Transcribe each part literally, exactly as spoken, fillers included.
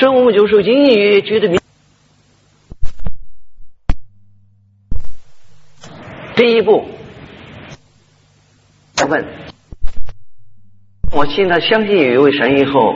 所以我们就说隐隐约约觉得明。第一步，问，我现在相信有一位神以后，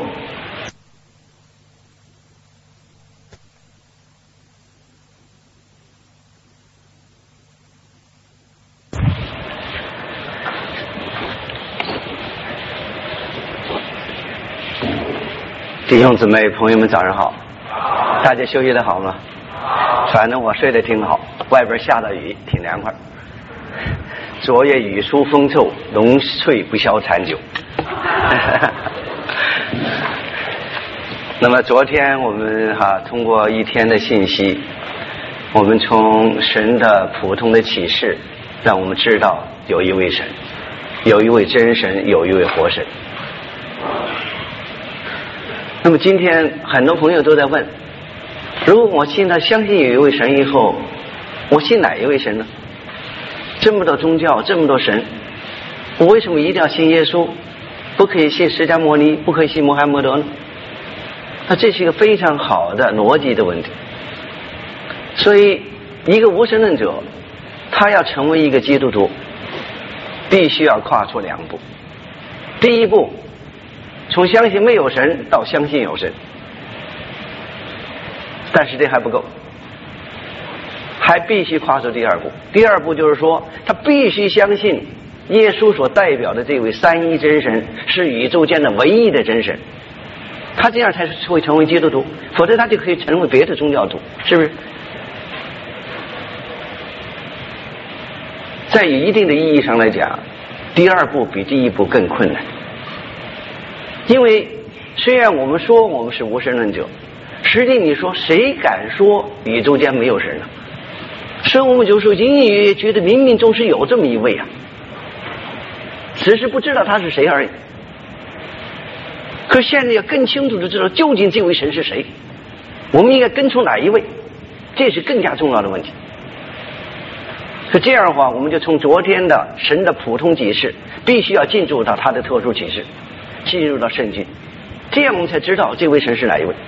弟兄姊妹朋友们早上好，大家休息得好吗？反正我睡得挺好，外边下着雨挺凉快。昨夜雨疏风骤，浓睡不消残酒。那么昨天我们哈、啊、通过一天的信息，我们从神的普通的启示，让我们知道有一位神，有一位真神，有一位活神。那么今天很多朋友都在问，如果我现在相信有一位神以后，我信哪一位神呢？这么多宗教，这么多神，我为什么一定要信耶稣，不可以信释迦牟尼，不可以信穆罕默德呢？那这是一个非常好的逻辑的问题。所以一个无神论者，他要成为一个基督徒，必须要跨出两步。第一步，从相信没有神到相信有神，但是这还不够，还必须跨出第二步。第二步就是说，他必须相信耶稣所代表的这位三一真神是宇宙间的唯一的真神，他这样才会成为基督徒，否则他就可以成为别的宗教徒，是不是？在一定的意义上来讲，第二步比第一步更困难。因为虽然我们说我们是无神论者，实际你说谁敢说宇宙间没有神呢？所以我们就说隐隐约约觉得冥冥中是有这么一位啊，只是不知道他是谁而已。可现在要更清楚的知道究竟这位神是谁，我们应该跟从哪一位，这是更加重要的问题。可这样的话，我们就从昨天的神的普通启示，必须要进入到他的特殊启示，进入到圣经，这样我们才知道这位神是哪一位。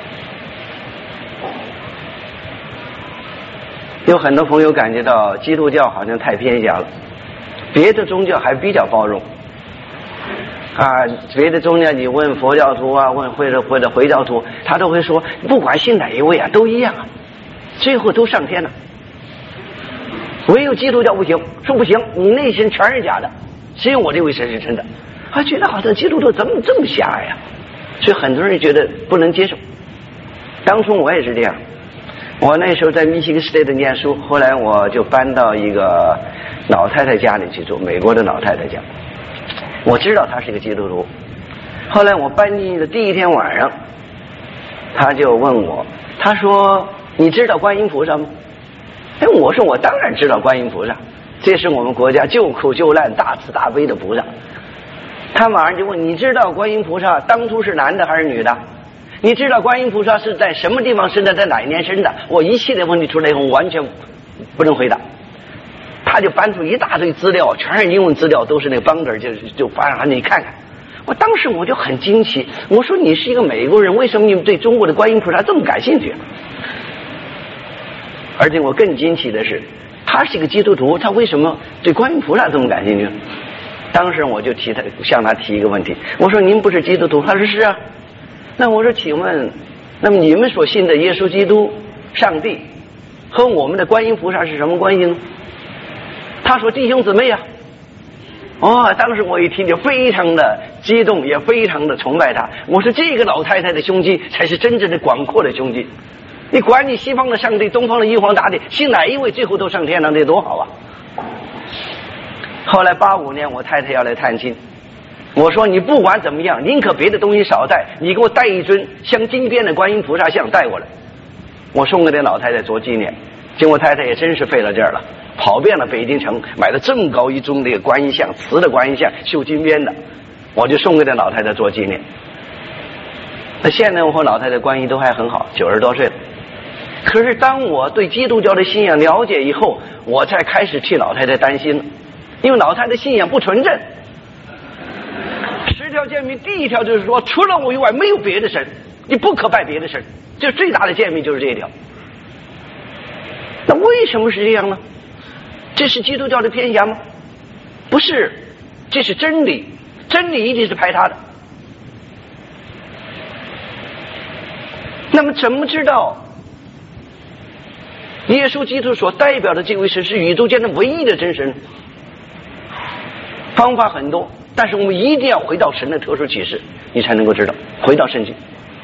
有很多朋友感觉到基督教好像太偏狭了，别的宗教还比较包容啊，别的宗教你问佛教徒啊，问或者或者回教徒，他都会说不管信哪一位啊都一样啊，最后都上天了。唯有基督教不行，说不行，你内心全是假的，只有我这位神是真的。他觉得好像基督徒怎么这么狭隘呀？所以很多人觉得不能接受。当初我也是这样，我那时候在密西根 State 念书，后来我就搬到一个老太太家里去住，美国的老太太家。我知道她是一个基督徒，后来我搬进去的第一天晚上，她就问我，她说你知道观音菩萨吗？哎，我说我当然知道观音菩萨，这是我们国家救苦救难大慈大悲的菩萨。他马上就问，你知道观音菩萨当初是男的还是女的？你知道观音菩萨是在什么地方生的，在哪一年生的？我一系列问题出来以后，我完全不能回答。他就搬出一大堆资料，全是英文资料，都是那个邦德，就就发让你看看。我当时我就很惊奇，我说你是一个美国人，为什么你们对中国的观音菩萨这么感兴趣？而且我更惊奇的是，他是一个基督徒，他为什么对观音菩萨这么感兴趣？当时我就提他向他提一个问题，我说您不是基督徒？他说是啊。那我说请问，那么你们所信的耶稣基督上帝和我们的观音菩萨是什么关系呢？他说弟兄姊妹啊。哦，当时我一听就非常的激动，也非常的崇拜他。我说这个老太太的胸襟才是真正的广阔的胸襟，你管你西方的上帝，东方的玉皇大帝，信哪一位最后都上天堂，这多好啊。后来八五年我太太要来探亲，我说你不管怎么样，宁可别的东西少带，你给我带一尊镶金边的观音菩萨像带过来，我送给这老太太做纪念。结果太太也真是费了劲儿了，跑遍了北京城，买了这么高一尊这个观音像，瓷的观音像，绣金边的，我就送给这老太太做纪念。那现在我和老太太关系都还很好，九十多岁了。可是当我对基督教的信仰了解以后，我才开始替老太太担心了，因为老太太信仰不纯正。十条诫命第一条就是说，除了我以外没有别的神， 你不可拜别的神，这最大的诫命就是这一条。那为什么是这样呢？这是基督教的偏狭吗？不是，这是真理，真理一定是排他的。那么怎么知道耶稣基督所代表的这位神是宇宙间的唯一的真神？方法很多，但是我们一定要回到神的特殊启示，你才能够知道，回到圣经。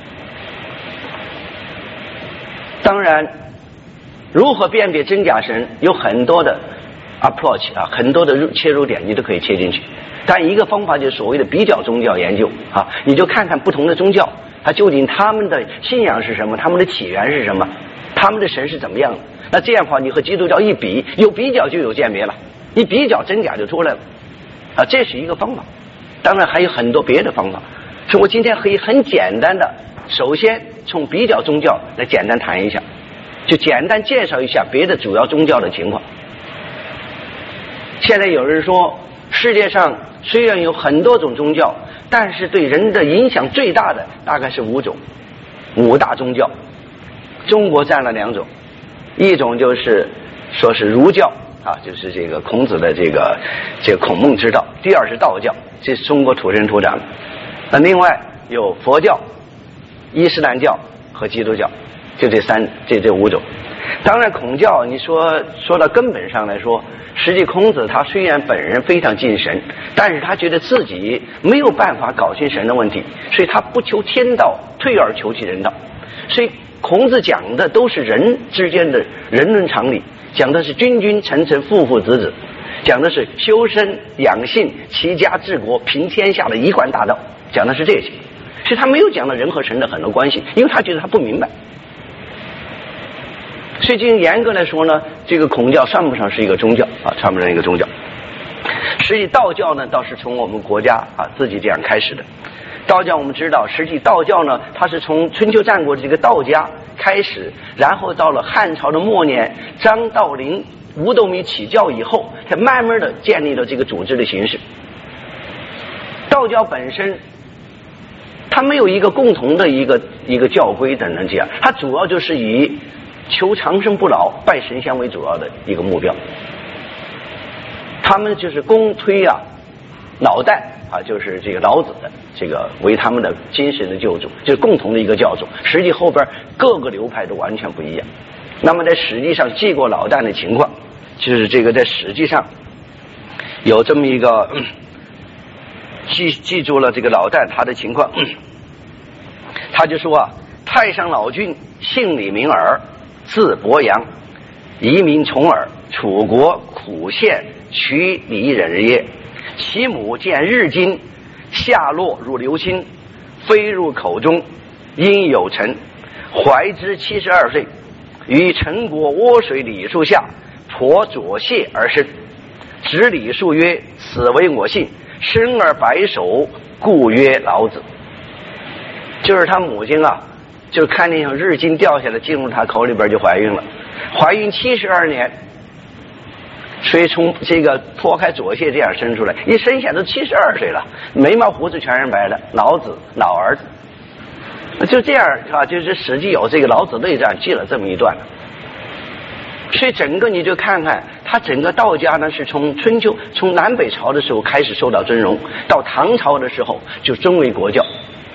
当然如何辨别真假神有很多的 approach 啊，很多的切入点你都可以切进去。但一个方法就是所谓的比较宗教研究啊，你就看看不同的宗教它究竟他们的信仰是什么，他们的起源是什么，他们的神是怎么样的。那这样的话你和基督教一比，有比较就有鉴别了，你比较真假就出来了啊，这是一个方法。当然还有很多别的方法，所以我今天可以很简单的首先从比较宗教来简单谈一下，就简单介绍一下别的主要宗教的情况。现在有人说世界上虽然有很多种宗教，但是对人的影响最大的大概是五种，五大宗教。中国占了两种，一种就是说是儒教啊，就是这个孔子的这个这个孔孟之道；第二是道教，这是中国土生土长的。那另外有佛教、伊斯兰教和基督教，就这三这这五种。当然孔教你说说到根本上来说，实际孔子他虽然本人非常敬神，但是他觉得自己没有办法搞清神的问题，所以他不求天道，退而求其人道。所以孔子讲的都是人之间的人伦常理，讲的是君君臣臣父父子子，讲的是修身养性齐家治国平天下的一贯大道，讲的是这些。所以他没有讲到人和神的很多关系，因为他觉得他不明白。所以就严格来说呢，这个孔教算不上是一个宗教啊，算不上一个宗教。实际道教呢倒是从我们国家啊自己这样开始的。道教我们知道，实际道教呢它是从春秋战国的这个道家开始，然后到了汉朝的末年，张道陵五斗米起教以后，才慢慢的建立了这个组织的形式。道教本身它没有一个共同的一个一个教规等等这样，它主要就是以求长生不老拜神仙为主要的一个目标。他们就是公推啊老旦啊，就是这个老子的这个为他们的精神的救主，就是共同的一个教主。实际后边各个流派都完全不一样。那么在史记上记过老旦的情况，就是这个在史记上有这么一个记记住了这个老旦他的情况。他就说啊，太上老君姓李名耳，字伯阳，移民重耳，楚国苦县曲里人也。其母见日金下落入流心，飞入口中，因有臣，怀之七十二岁，于陈国涡水李树下颇左瀉而生。指李树曰：“此为我姓，生而白首，故曰老子。”就是他母亲啊，就看见有日金掉下来进入他口里边就怀孕了，怀孕七十二年，所以从这个脱开左瀉这样生出来，一生下都七十二岁了，眉毛胡子全是白的，老子老儿子，就这样啊，就是史记有这个老子内战记了这么一段。所以整个你就看看，他整个道家呢是从春秋从南北朝的时候开始受到尊荣，到唐朝的时候就尊为国教。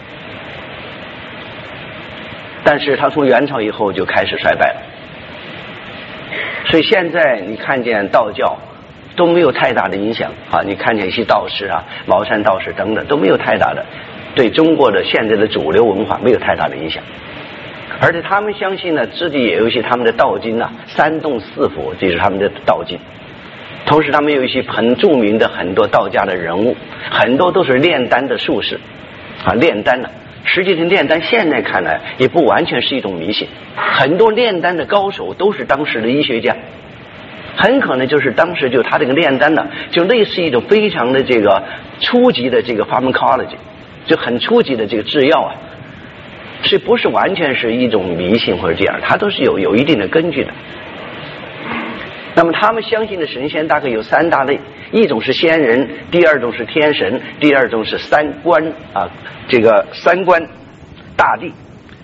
但是他从元朝以后就开始衰败了，所以现在你看见道教都没有太大的影响啊，你看见一些道士啊、茅山道士等等都没有太大的对中国的现在的主流文化没有太大的影响，而且他们相信呢，自己也有一些他们的道经啊，三洞四府，这是他们的道经。同时他们有一些很著名的很多道家的人物，很多都是炼丹的术士啊，炼丹的。实际上炼丹现在看来也不完全是一种迷信，很多炼丹的高手都是当时的医学家，很可能就是当时就他这个炼丹呢，就类似一种非常的这个初级的这个 pharmacology， 就很初级的这个制药啊，所以不是完全是一种迷信或者这样，它都是有有一定的根据的。那么他们相信的神仙大概有三大类，一种是仙人，第二种是天神，第二种是三官啊，这个三官大帝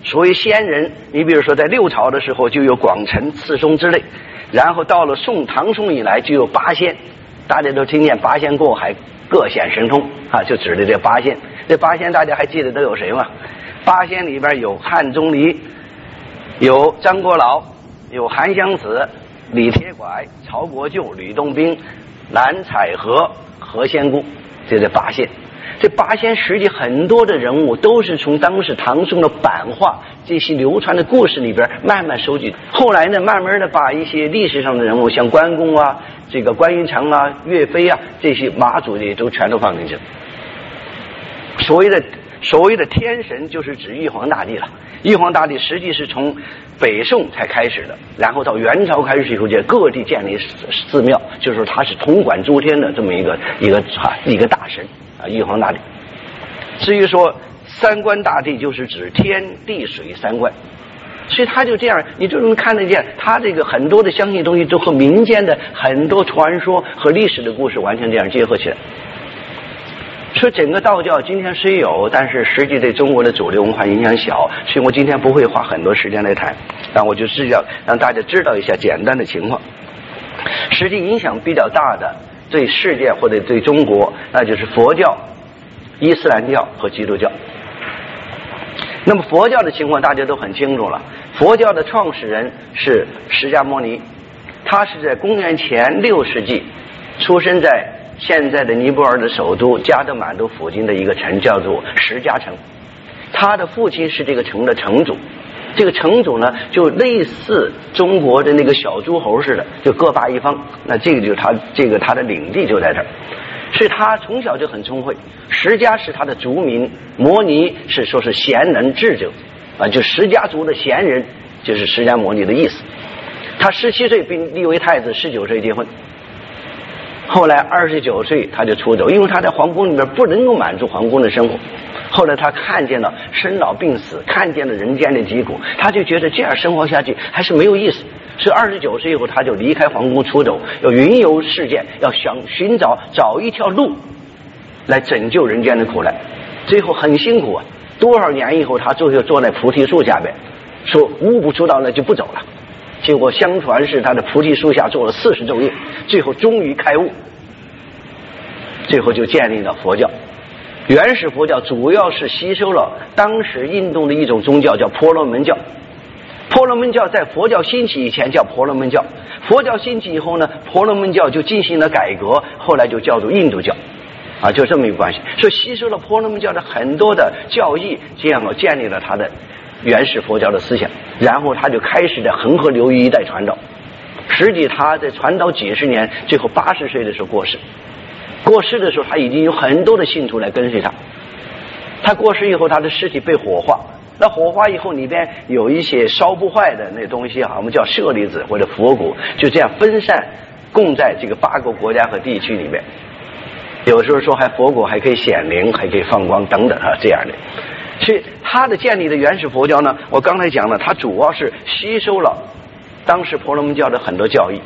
所谓先人，你比如说在六朝的时候就有广成、次松之类，然后到了宋唐宋以来就有八仙，大家都听见八仙过海各显神通啊，就指的这八仙。这八仙大家还记得都有谁吗？八仙里边有汉钟离，有张国老，有韩湘子、李铁拐、曹国舅、吕洞宾、蓝采和、何仙姑，这是八仙。这八仙实际很多的人物都是从当时唐宋的版画这些流传的故事里边慢慢收集，后来呢慢慢的把一些历史上的人物像关公啊、这个关云长啊、岳飞啊这些马祖的都全都放进去了。所谓的所谓的天神就是指玉皇大帝了，玉皇大帝实际是从北宋才开始的，然后到元朝开始以后，就各地建立寺庙，就是说他是统管诸天的这么一个一个啊一个大神啊，玉皇大帝。至于说三官大帝，就是指天地水三官，所以他就这样，你就能看得见他这个很多的相信东西都和民间的很多传说和历史的故事完全这样结合起来。说整个道教今天虽有，但是实际对中国的主流文化影响小，所以我今天不会花很多时间来谈，但我就是要让大家知道一下简单的情况。实际影响比较大的对世界或者对中国，那就是佛教、伊斯兰教和基督教。那么佛教的情况大家都很清楚了，佛教的创始人是释迦牟尼，他是在公元前六世纪出生在现在的尼泊尔的首都加德满都附近的一个城，叫做石迦城。他的父亲是这个城的城主，这个城主呢就类似中国的那个小诸侯似的，就各霸一方，那这个就是他这个他的领地就在这儿，所以他从小就很聪慧。石迦是他的族名，摩尼是说是贤能智者啊，就石家族的贤人就是释迦牟尼的意思。他十七岁被立为太子，十九岁结婚，后来二十九岁他就出走，因为他在皇宫里面不能够满足皇宫的生活。后来他看见了生老病死，看见了人间的疾苦，他就觉得这样生活下去还是没有意思。所以二十九岁以后他就离开皇宫出走，要云游世界，要想寻找找一条路来拯救人间的苦难。最后很辛苦啊，多少年以后他最后坐在菩提树下边，说悟不出道了就不走了。结果相传是他的菩提树下做了四十昼夜，最后终于开悟，最后就建立了佛教。原始佛教主要是吸收了当时印度的一种宗教叫婆罗门教。婆罗门教在佛教兴起以前叫婆罗门教，佛教兴起以后呢，婆罗门教就进行了改革，后来就叫做印度教啊，就这么一个关系。所以吸收了婆罗门教的很多的教义，这样建立了他的原始佛教的思想，然后他就开始在恒河流域一带传道。实际他在传道几十年，最后八十岁的时候过世。过世的时候他已经有很多的信徒来跟随他。他过世以后，他的尸体被火化，那火化以后里边有一些烧不坏的那东西啊，我们叫舍利子或者佛骨，就这样分散供在这个八个国家和地区里面。有时候说还佛骨还可以显灵，还可以放光等等啊，这样的。所以他的建立的原始佛教呢，我刚才讲了，他主要是吸收了当时婆罗门教的很多教义。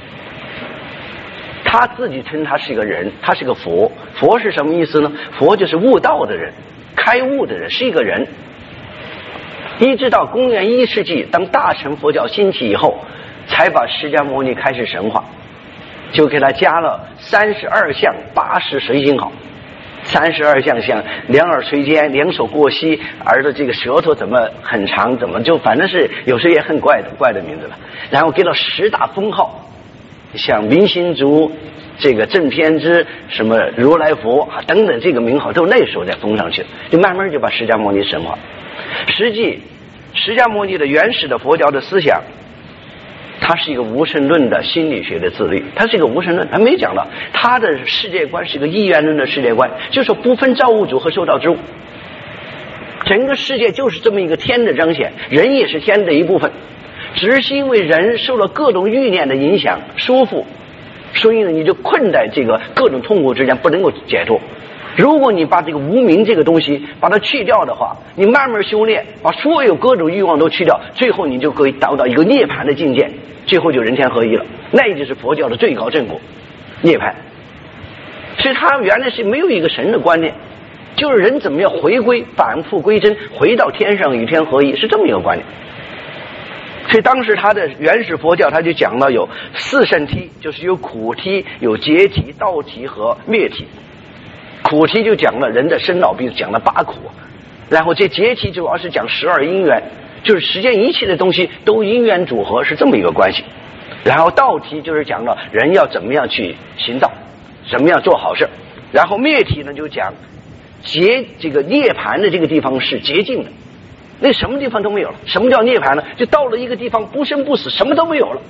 他自己称他是一个人，他是个佛。佛是什么意思呢？佛就是悟道的人，开悟的人，是一个人。一直到公元一世纪，当大乘佛教兴起以后，才把释迦牟尼开始神化，就给他加了三十二相八十随行好。三十二相像两耳垂肩，两手过膝，而的这个舌头怎么很长，怎么就反正是有时候也很怪的怪的名字了。然后给了十大封号，像明心足、这个正偏知、什么如来佛啊等等，这个名号都那时候再封上去，就慢慢就把释迦牟尼神化。实际释迦牟尼的原始的佛教的思想，他是一个无神论的心理学的自律，他是一个无神论，他没讲到他的世界观是一个一元论的世界观，就是说不分造物主和受造之物，整个世界就是这么一个天的彰显，人也是天的一部分，只是因为人受了各种欲念的影响束缚，所以呢你就困在这个各种痛苦之间不能够解脱。如果你把这个无明这个东西把它去掉的话，你慢慢修炼，把所有各种欲望都去掉，最后你就可以达到一个涅槃的境界，最后就人天合一了，那也就是佛教的最高正果，涅槃。所以他原来是没有一个神的观念， 就是人怎么样回归返复归真，回到天上与天合一，是这么一个观念。所以当时他的原始佛教他就讲到有四圣谛，就是有苦谛、有劫谛、道谛和灭谛。苦谛就讲了人的生老病死，讲了八苦，然后这劫谛主要是讲十二因缘，就是世间一切的东西都因缘组合，是这么一个关系。然后道谛就是讲了人要怎么样去行道，怎么样做好事。然后灭谛呢就讲劫这个涅槃的这个地方是洁净的，那什么地方都没有了。什么叫涅槃呢？就到了一个地方不生不死，什么都没有了。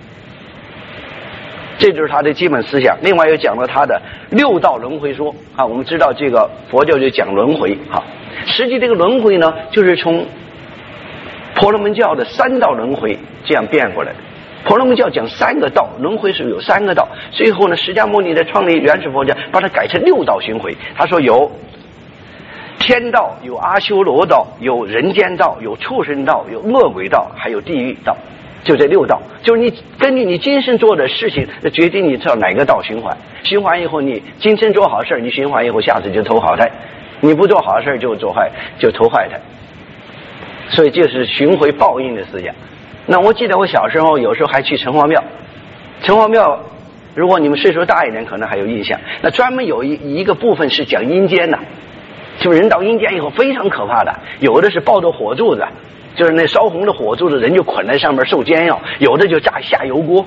这就是他的基本思想。另外又讲了他的六道轮回说啊，我们知道这个佛教就讲轮回啊，实际这个轮回呢就是从婆罗门教的三道轮回这样变过来的。婆罗门教讲三个道，轮回是有三个道，最后呢释迦牟尼的创立原始佛教把它改成六道循回。他说有天道，有阿修罗道，有人间道，有畜生道，有恶鬼道，还有地狱道，就这六道。就是你根据你今生做的事情决定你到哪个道循环，循环以后你今生做好事，你循环以后下次就投好胎，你不做好事就做坏就投坏胎。所以这是循回报应的思想。那我记得我小时候有时候还去城隍庙，城隍庙如果你们岁数大一点可能还有印象，那专门有一一个部分是讲阴间的，就是人到阴间以后非常可怕的，有的是抱着火柱子，就是那烧红的火柱子，人就捆在上面受煎熬，有的就炸下油锅。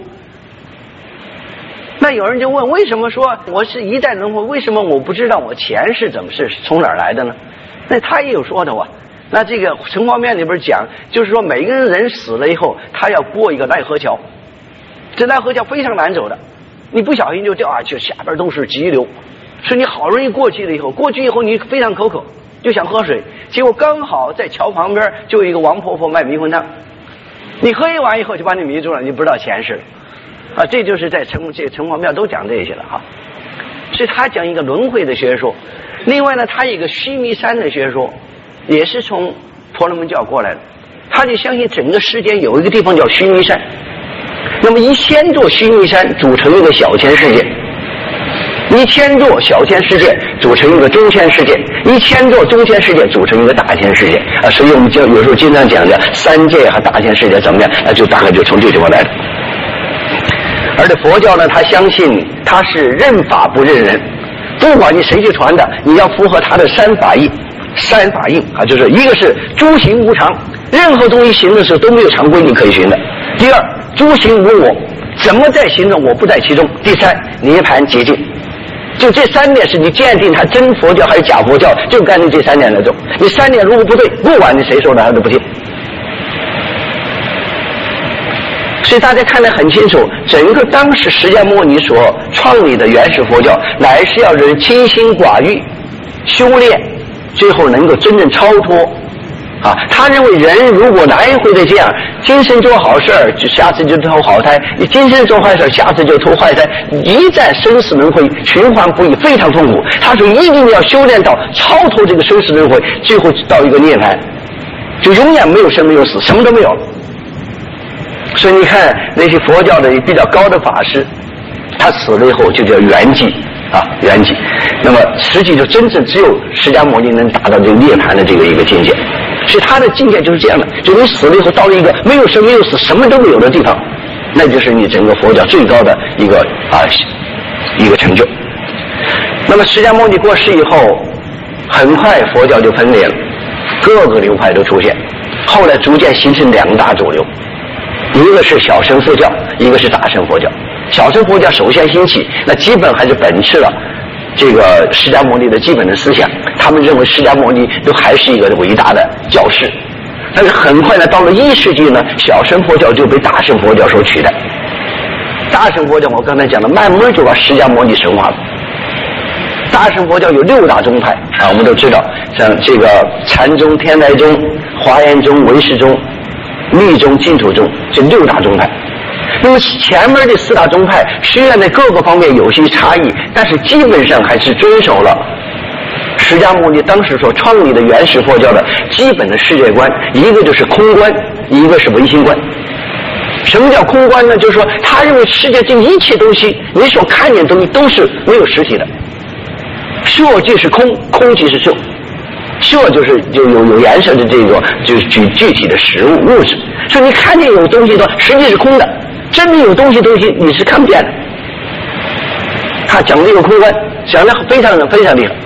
那有人就问，为什么说我是一代轮回，为什么我不知道我前世怎么是从哪儿来的呢？那他也有说的啊。那这个城隍庙里边讲，就是说每个人人死了以后，他要过一个奈何桥，这奈何桥非常难走的，你不小心就掉下去，下边都是急流，所以你好容易过去了以后，过去以后你非常口渴，就想喝水，结果刚好在桥旁边就有一个王婆婆卖迷魂汤，你喝一碗以后就把你迷住了，你不知道前世了啊！这就是在城这城隍庙都讲这些了哈。所以他讲一个轮回的学说，另外呢，他有一个须弥山的学说。也是从婆罗门教过来的，他就相信整个世间有一个地方叫须弥山，那么一千座须弥山组成一个小千世界，一千座小千世界组成一个中千世界，一千座中千世界组成一个大千世界啊，所以我们就有时候经常讲的三界和大千世界怎么样啊，就大概就从这地方来的。而且佛教呢，他相信他是任法不任人，不管你谁去传的，你要符合他的三法印。三法印啊，就是一个是诸行无常，任何东西行的时候都没有常规你可以行的。第二，诸行无我，怎么在行动我不在其中。第三，涅槃洁净。就这三点是你鉴定它真佛教还是假佛教，就干脆这三点来做。你三点如果不对，不管你谁说的他都不听。所以大家看得很清楚，整个当时释迦牟尼所创立的原始佛教，乃是要人清心寡欲修炼，最后能够真正超脱啊！他认为人如果来回的这样，今生做好事儿，就下次就投好胎；你今生做坏事，下次就投坏胎，一再生死轮回，循环不已，非常痛苦。他说一定要修炼到超脱这个生死轮回，最后到一个涅槃，就永远没有生没有死，什么都没有了。所以你看那些佛教的比较高的法师，他死了以后就叫圆寂。啊，圆寂，那么实际就真正只有释迦牟尼能达到这个涅槃的这个一个境界，所以他的境界就是这样的，就你死了以后到了一个没有生没有死什么都没有的地方，那就是你整个佛教最高的一个啊一个成就。那么释迦牟尼过世以后，很快佛教就分裂了，各个流派都出现，后来逐渐形成两大主流，一个是小乘佛教，一个是大乘佛教。小乘佛教首先兴起，那基本还是本持了这个释迦牟尼的基本的思想，他们认为释迦牟尼都还是一个伟大的教师。但是很快呢，到了一世纪呢，小乘佛教就被大乘佛教所取代。大乘佛教我刚才讲了，慢慢就把释迦牟尼神化了。大乘佛教有六大宗派啊，我们都知道，像这个禅宗、天台宗、华严宗、唯识宗、密宗、净土宗，这六大宗派。那么前面的四大宗派虽然在各个方面有些差异，但是基本上还是遵守了释迦牟尼当时所创立的原始佛教的基本的世界观，一个就是空观，一个是唯心观。什么叫空观呢？就是说他认为世界这一切东西，你所看见的东西都是没有实体的， 色即是空，空即是色。色就是就有有颜色的这个，就是具具体的实物物质。所以你看见有东西的，实际是空的；真的有东西东西，你是看不见的。他讲的这个空观，讲的非常非常厉害。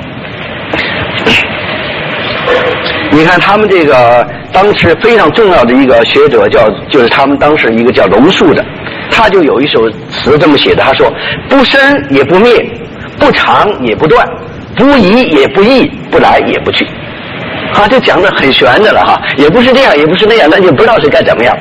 你看他们这个当时非常重要的一个学者叫，就是他们当时一个叫龙树的，他就有一首词这么写的，他说：不生也不灭，不长也不断，不移也不异，不来也不去。啊，这讲的很玄的了哈，也不是这样，也不是那样，那就不知道是该怎么样。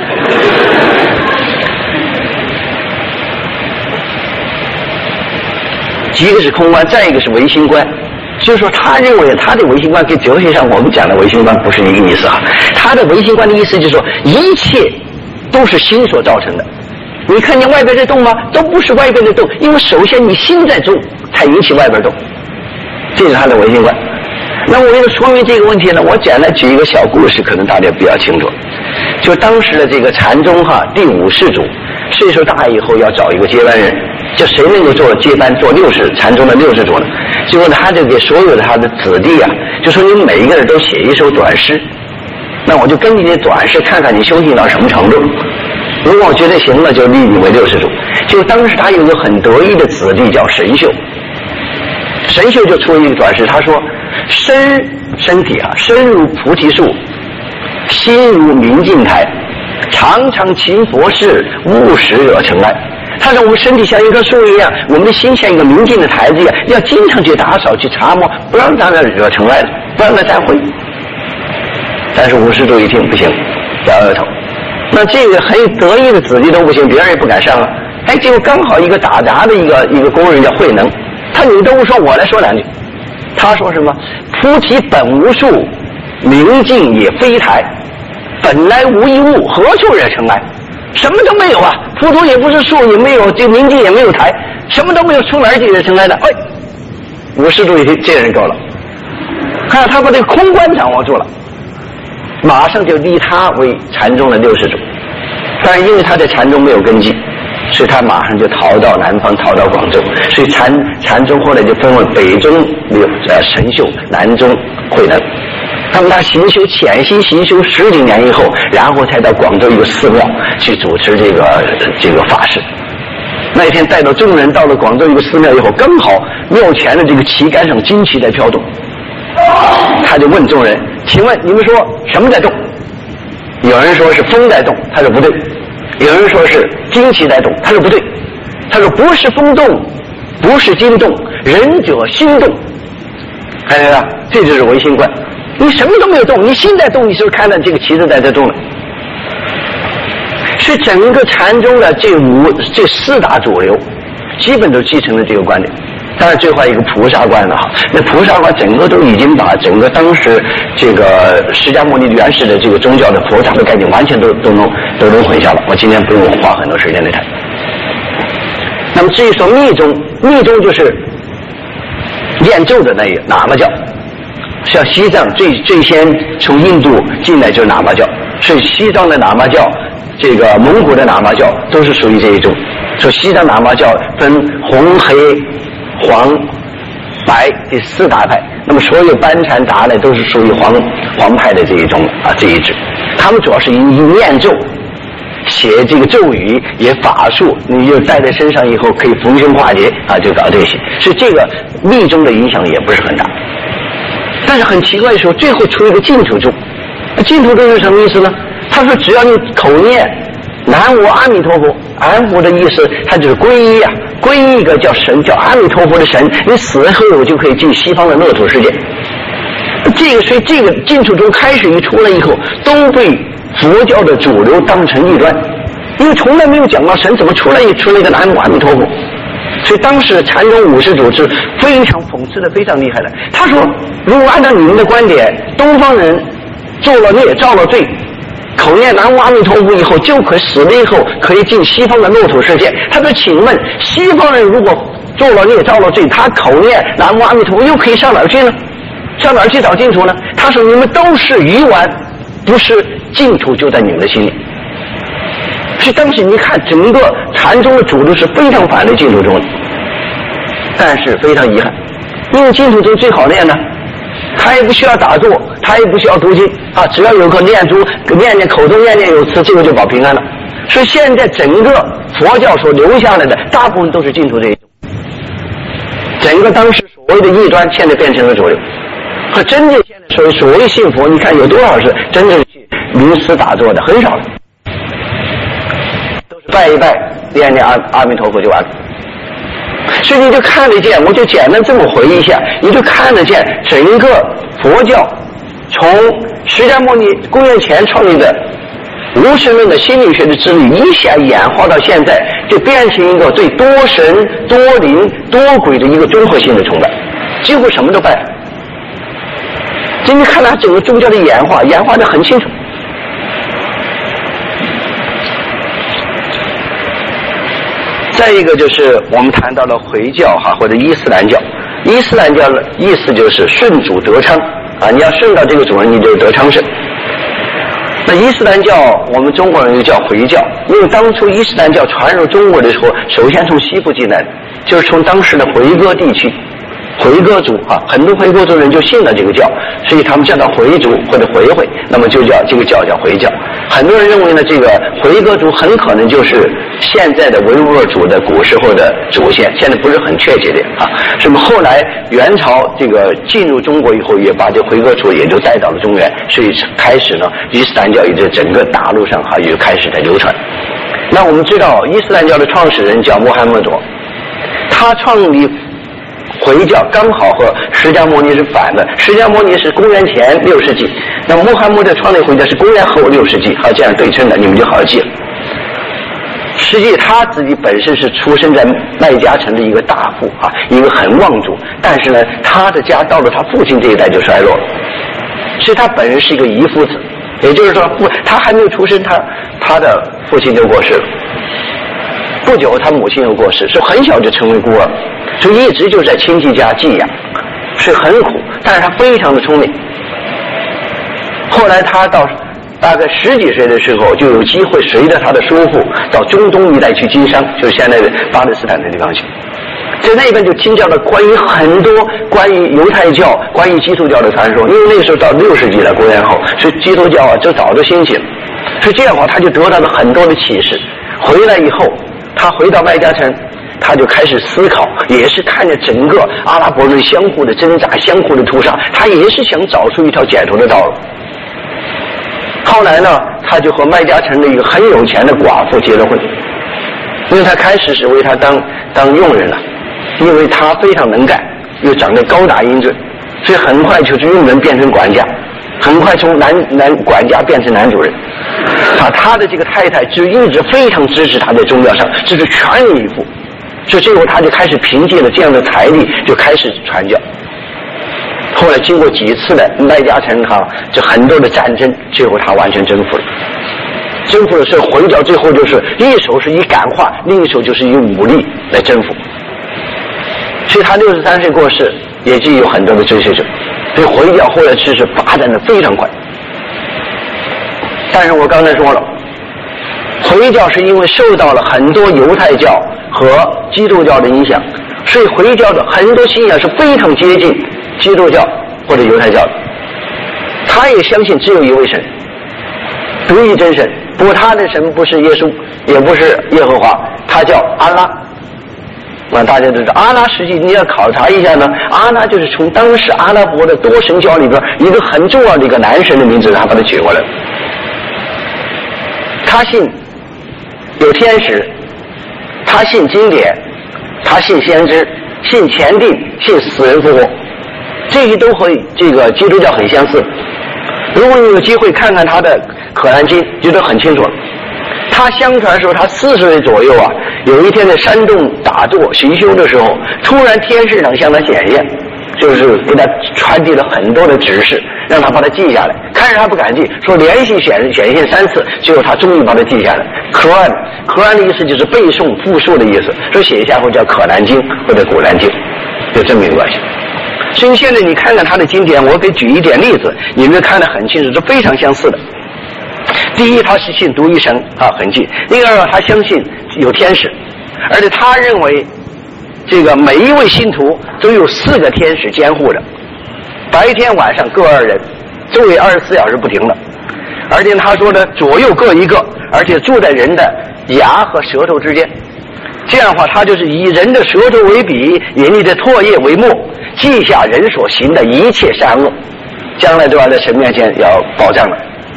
一个是空观，再一个是唯心观。就是说，他认为他的唯心观跟哲学上我们讲的唯心观不是一个意思啊。他的唯心观的意思就是说，一切都是心所造成的。你看见外边在动吗？都不是外边的动，因为首先你心在动，才引起外边动。这是他的唯心观。那我为了说明这个问题呢，我简单举一个小故事，可能大家比较清楚。就当时的这个禅宗哈第五世祖，岁数大以后要找一个接班人，就谁能够做接班做六世禅宗的六世祖呢？结果他就给所有的他的子弟啊，就说你们每一个人都写一首短诗，那我就根据你的短诗看看你修行到什么程度。如果我觉得行了，就立你为六世祖。就当时他有个很得意的子弟叫神秀，神秀就出了一个短诗，他说：身身体啊，身如菩提树，心如明镜台，常常勤佛事，勿使惹尘埃。他说我们身体像一棵树一样，我们的心像一个明镜的台子一样，要经常去打扫去擦抹，不让它惹尘埃，不让它沾灰。但是五世祖一听不行，摇摇头。那这个很得意的子弟都不行，别人也不敢上了。哎，结果刚好一个打杂的一个一个工人叫慧能，他你都不说，我来说两句。他说什么？菩提本无树，明镜也非台，本来无一物，何处惹尘埃？什么都没有啊，菩提也不是树，也没有这明镜，也没有台，什么都没有，从哪儿去惹尘埃的？哎，五世祖一听，这人够了，看他把这个空观掌握住了，马上就立他为禅宗的六世祖。但是因为他在禅宗没有根基，所以他马上就逃到南方，逃到广州。所以禅禅宗后来就分为北宗有呃神秀，南宗慧能。他们他行修潜心行修十几年以后，然后才到广州一个寺庙去主持这个这个法事。那一天带到众人到了广州一个寺庙以后，刚好庙前的这个旗杆上金旗在飘动，他就问众人：请问你们说什么在动？有人说是风在动，他说不对；有人说是金旗在动，他说不对。他说不是风动，不是金动，仁者心动。看见了？这就是唯心观。你什么都没有动，你心在动，你是不是看到这个旗子在这动了？是整个禅宗的这五这四大主流，基本都继承了这个观点。当然，最后一个菩萨观了哈，那菩萨观整个都已经把整个当时这个释迦牟尼原始的这个宗教的佛法的概念完全都都能都能混淆了。我今天不用花很多时间来谈。那么至于说密宗，密宗就是念咒的那个喇嘛教。像西藏最最先从印度进来就是喇嘛教，所以西藏的喇嘛教、这个蒙古的喇嘛教都是属于这一种。说西藏喇嘛教分红、黑、黄、白这四大派，那么所有班禅达赖都是属于黄黄派的这一种啊这一支。他们主要是以念咒、写这个咒语、也法术，你就带在身上以后可以逢凶化解啊，就搞这些。所以这个密宗的影响也不是很大。但是很奇怪的时候，最后出一个净土宗。净土宗是什么意思呢？他说只要你口念南无阿弥陀佛，安佛的意思，它就是皈依啊，皈依一个叫神，叫阿弥陀佛的神，你死后就可以进西方的乐土世界。这个所以这个净土宗开始一出来以后，都被佛教的主流当成异端，因为从来没有讲到神怎么出来也出了一个南无阿弥陀佛。所以当时禅宗五世祖是非常讽刺的，非常厉害的。他说，如果按照你们的观点，东方人做了孽造了罪，口念南无阿弥陀佛以后，就可死了以后可以进西方的乐土世界。他说，请问西方人如果做了孽造了罪，他口念南无阿弥陀佛又可以上哪儿去呢？上哪儿去找净土呢？他说，你们都是鱼丸，不是净土就在你们的心里。所以当时你看整个禅宗的主流是非常反对净土宗的，但是非常遗憾， 因为净土宗最好念的，他也不需要打坐，他也不需要读经啊，只要有个念珠，念念口中念念有词，这个就保平安了。所以现在整个佛教所留下来的大部分都是净土这一种，整个当时所谓的异端现在变成了主流，和真正现在所谓所谓信佛，你看有多少是真正去临时打坐的，很少了，都是拜一拜，念念阿阿弥陀佛就完了。所以你就看得见，我就简单这么回忆一下，你就看得见整个佛教从释迦牟尼公元前创立的无神论的心理学的之旅，一下演化到现在，就变成一个对多神、多灵、多鬼的一个综合性的崇拜，几乎什么都拜。这你看它整个宗教的演化，演化的很清楚。再一个就是我们谈到了回教哈，或者伊斯兰教。伊斯兰教的意思就是顺主得昌啊，你要顺到这个主人，你就得昌盛。那伊斯兰教我们中国人又叫回教，因为当初伊斯兰教传入中国的时候，首先从西部进来的，就是从当时的回纥地区，回纥族啊，很多回纥族人就信了这个教，所以他们叫他回族或者回回，那么就叫这个教叫回教。很多人认为呢，这个回纥族很可能就是现在的维吾尔族的古时候的祖先，现在不是很确切的啊。那么后来元朝这个进入中国以后，也把这回纥族也就带到了中原，所以开始呢，伊斯兰教也在整个大陆上哈也就开始在流传。那我们知道，伊斯兰教的创始人叫穆罕默德，他创立回教刚好和释迦牟尼是反的，释迦牟尼是公元前六世纪，那穆罕默德创立回教是公元后六世纪，好，这样对称的，你们就好记了。实际他自己本身是出生在麦加城的一个大户啊，一个很望族，但是呢，他的家到了他父亲这一代就衰落了，所以他本人是一个遗夫子，也就是说，父他还没有出生，他他的父亲就过世了。不久，他母亲又过世，所以很小就成为孤儿，所以一直就在亲戚家寄养，所以很苦。但是他非常的聪明。后来他到大概十几岁的时候，就有机会随着他的叔父到中东一带去经商，就是现在的巴勒斯坦的地方去。在那边就听到了关于很多关于犹太教、关于基督教的传说，因为那个时候到六世纪了，公元后，所以基督教啊就早就兴起了。所以这样的话，他就得到了很多的启示。回来以后，他回到麦加城，他就开始思考，也是看着整个阿拉伯人相互的挣扎、相互的屠杀，他也是想找出一条解脱的道路。后来呢，他就和麦加城的一个很有钱的寡妇结了婚，因为他开始是为他当当佣人了，因为他非常能干，又长得高大英俊，所以很快就是佣人变成管家，很快从男男管家变成男主人。啊，他的这个太太就一直非常支持他在宗教上，就是全力以赴。所以最后他就开始凭借了这样的财力，就开始传教。后来经过几次的麦加城哈，这很多的战争，最后他完全征服了。征服的时候，回教最后就是一手是以感化，另一手就是以武力来征服。所以他六十三岁过世，也就有很多的追随者。所以回教后来其实发展的非常快。但是我刚才说了，回教是因为受到了很多犹太教和基督教的影响，所以回教的很多信仰是非常接近基督教或者犹太教的。他也相信只有一位神，独一真神。不过他的神不是耶稣，也不是耶和华，他叫阿拉。那大家都知道，阿拉实际你要考察一下呢，阿拉就是从当时阿拉伯的多神教里边一个很重要的一个男神的名字，他把它取过来了。他信有天使，他信经典，他信先知，信前定，信死人复活，这些都和这个基督教很相似。如果你有机会看看他的可兰经，就都很清楚了。他相传说他四十岁左右啊，有一天在山洞打坐行修的时候，突然天使长向他显现，就是给他传递了很多的指示，让他把它记下来。开始他不敢记，说连续显显现三次，最后他终于把它记下来。可兰，可兰的意思就是背诵复述的意思，说写下后叫可兰经或者古兰经，有这么一个关系。所以现在你看看他的经典，我给举一点例子，你们看得很清楚，是非常相似的。第一，他是信独一神啊，很近；第二，他相信有天使，而且他认为这个每一位信徒都有四个天使监护着，白天晚上各二人，周围二十四小时不停的。而且他说的左右各一个，而且住在人的牙和舌头之间。这样的话，他就是以人的舌头为笔，以你的唾液为墨，记下人所行的一切善恶，将来都要在神面前要保障了。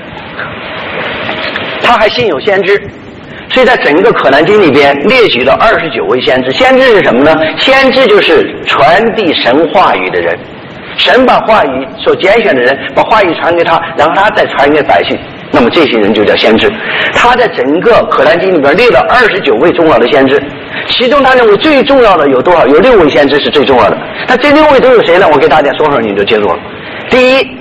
他还信有先知，所以在整个可兰经里边列举了二十九位先知。先知是什么呢？先知就是传递神话语的人，神把话语所拣选的人，把话语传给他，然后他再传给百姓，那么这些人就叫先知。他在整个可兰经里边列了二十九位重要的先知，其中他认为最重要的有多少？有六位先知是最重要的。那这六位都有谁呢？我给大家说说你就清楚了。第一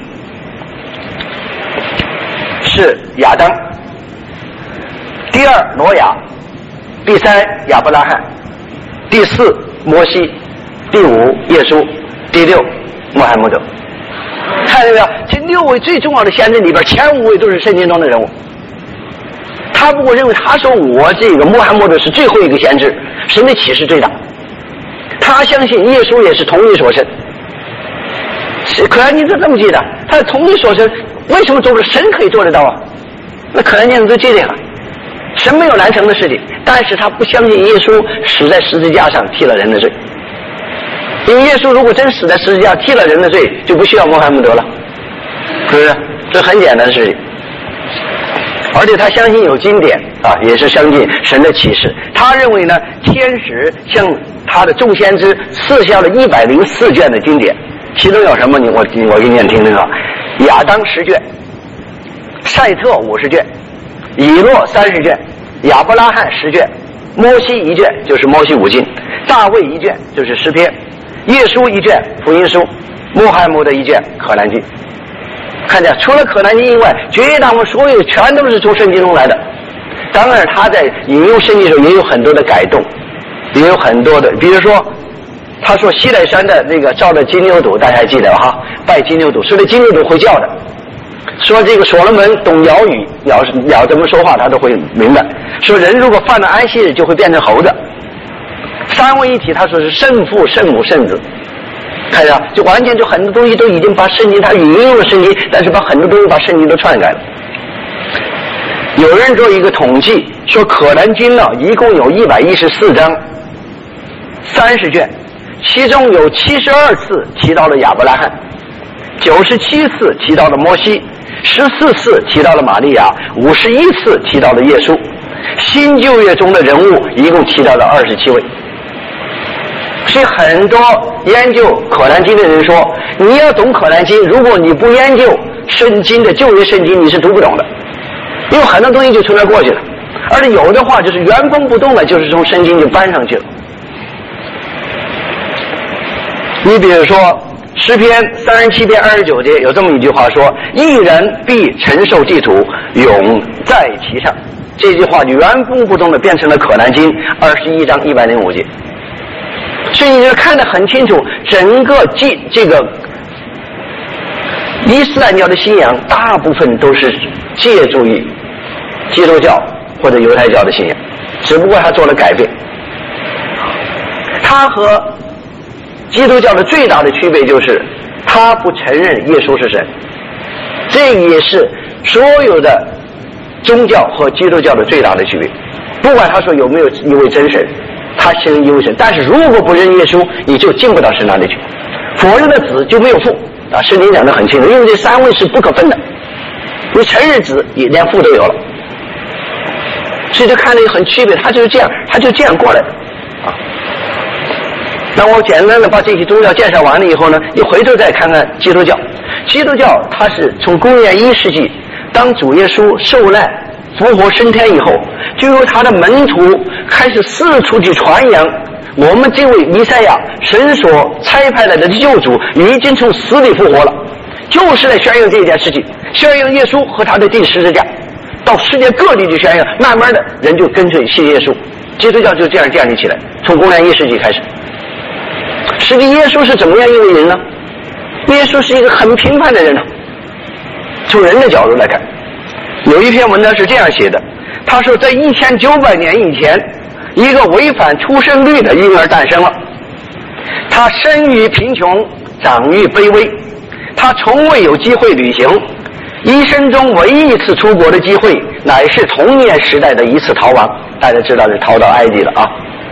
是亚当，第二挪亚，第三亚伯拉罕，第四摩西，第五耶稣，第六穆罕默德。看见没有？这六位最重要的先知里边，前五位都是圣经中的人物。他不过认为，他说我这个穆罕默德是最后一个先知，神的启示最大。他相信耶稣也是同一所生。可兰经是这么记的，他是同一所生，为什么做不到？神可以做得到啊？那可兰经都记得呀，神没有难成的事情，但是他不相信耶稣死在十字架上替了人的罪。因为耶稣如果真死在十字架替了人的罪，就不需要穆罕默德了，是不是？这很简单的事情。而且他相信有经典啊，也是相信神的启示。他认为呢，天使向他的众先知赐下了一百零四卷的经典，其中有什么？你我我给你念听听啊。亚当十卷，赛特五十卷，以诺三十卷，亚伯拉罕十卷，摩西一卷就是摩西五经，大卫一卷就是诗篇，耶稣一卷福音书，穆罕默德一卷可兰经。看见，除了可兰经以外，绝大部分所有全都是从圣经中来的。当然他在引用圣经的时候也有很多的改动，也有很多的，比如说他说西奈山的那个造的金牛犊，大家还记得哈？拜金牛犊，说这金牛犊会叫的，说这个所罗门懂鸟语，鸟鸟怎么说话他都会明白，说人如果犯了安息日就会变成猴子。三位一体他说是圣父圣母圣子，看见就完全就很多东西都已经把圣经，他引用了圣经，但是把很多东西把圣经都篡改了。有人做一个统计，说可兰经呢一共有一百一十四章，三十卷，其中有七十二次提到了亚伯拉罕，九十七次提到了摩西，十四次提到了玛利亚，五十一次提到了耶稣。新旧约中的人物一共提到了二十七位。所以很多研究可兰经的人说，你要懂可兰经，如果你不研究圣经的旧约圣经，你是读不懂的，因为很多东西就从那过去了，而且有的话就是原封不动的，就是从圣经就搬上去了。你比如说诗篇三十七篇二十九节有这么一句话说，义人必承受地土，永在其上。这句话就原封不动的变成了可兰经二十一章一百零五节。所以你就看得很清楚，整个记这个伊斯兰教的信仰大部分都是借助于基督教或者犹太教的信仰，只不过他做了改变。他和基督教的最大的区别就是他不承认耶稣是神，这也是所有的宗教和基督教的最大的区别。不管他说有没有一位真神，他信一位神，但是如果不认耶稣，你就进不到神那里去。否认的子就没有父啊，圣经讲得很清楚，因为这三位是不可分的，你承认子也连父都有了，所以就看得很区别。他就是这样，他就这样过来的啊。那我简单的把这些宗教介绍完了以后呢，你回头再看看基督教。基督教它是从公元一世纪，当主耶稣受难复活升天以后，就由他的门徒开始四处去传扬，我们这位弥赛亚，神所差派来的救主已经从死里复活了，就是来宣扬这件事情，宣扬耶稣和他的钉十字架，到世界各地去宣扬，慢慢的人就跟随信耶稣。基督教就这样建立起来，从公元一世纪开始。实际耶稣是怎么样一位人呢？耶稣是一个很平凡的人呢，从人的角度来看。有一篇文章是这样写的，他说在一千九百年以前，一个违反出生率的婴儿诞生了， 他生于贫穷，长于卑微，他从未有机会旅行，一生中唯一一次出国的机会乃是童年时代的一次逃亡，大家知道是逃到埃及了啊。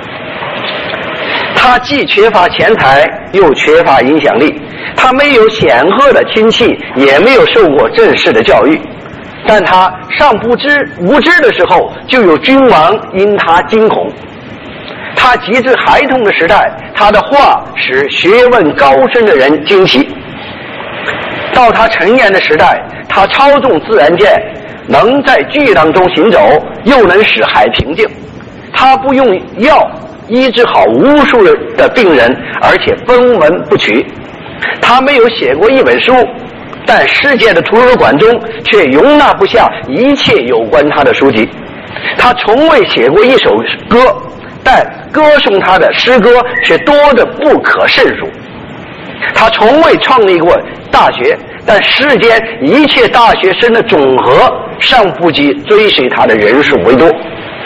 他既缺乏钱财，又缺乏影响力，他没有显赫的亲戚，也没有受过正式的教育，但他尚不知无知的时候，就有君王因他惊恐。他及至孩童的时代，他的话使学问高深的人惊奇。到他成年的时代，他操纵自然界，能在巨浪中行走，又能使海平静。他不用药医治好无数的病人，而且分文不取。他没有写过一本书，但世界的图书馆中却容纳不下一切有关他的书籍。他从未写过一首歌，但歌颂他的诗歌却多得不可胜数。他从未创立过大学，但世间一切大学生的总和尚不及追随他的人数为多。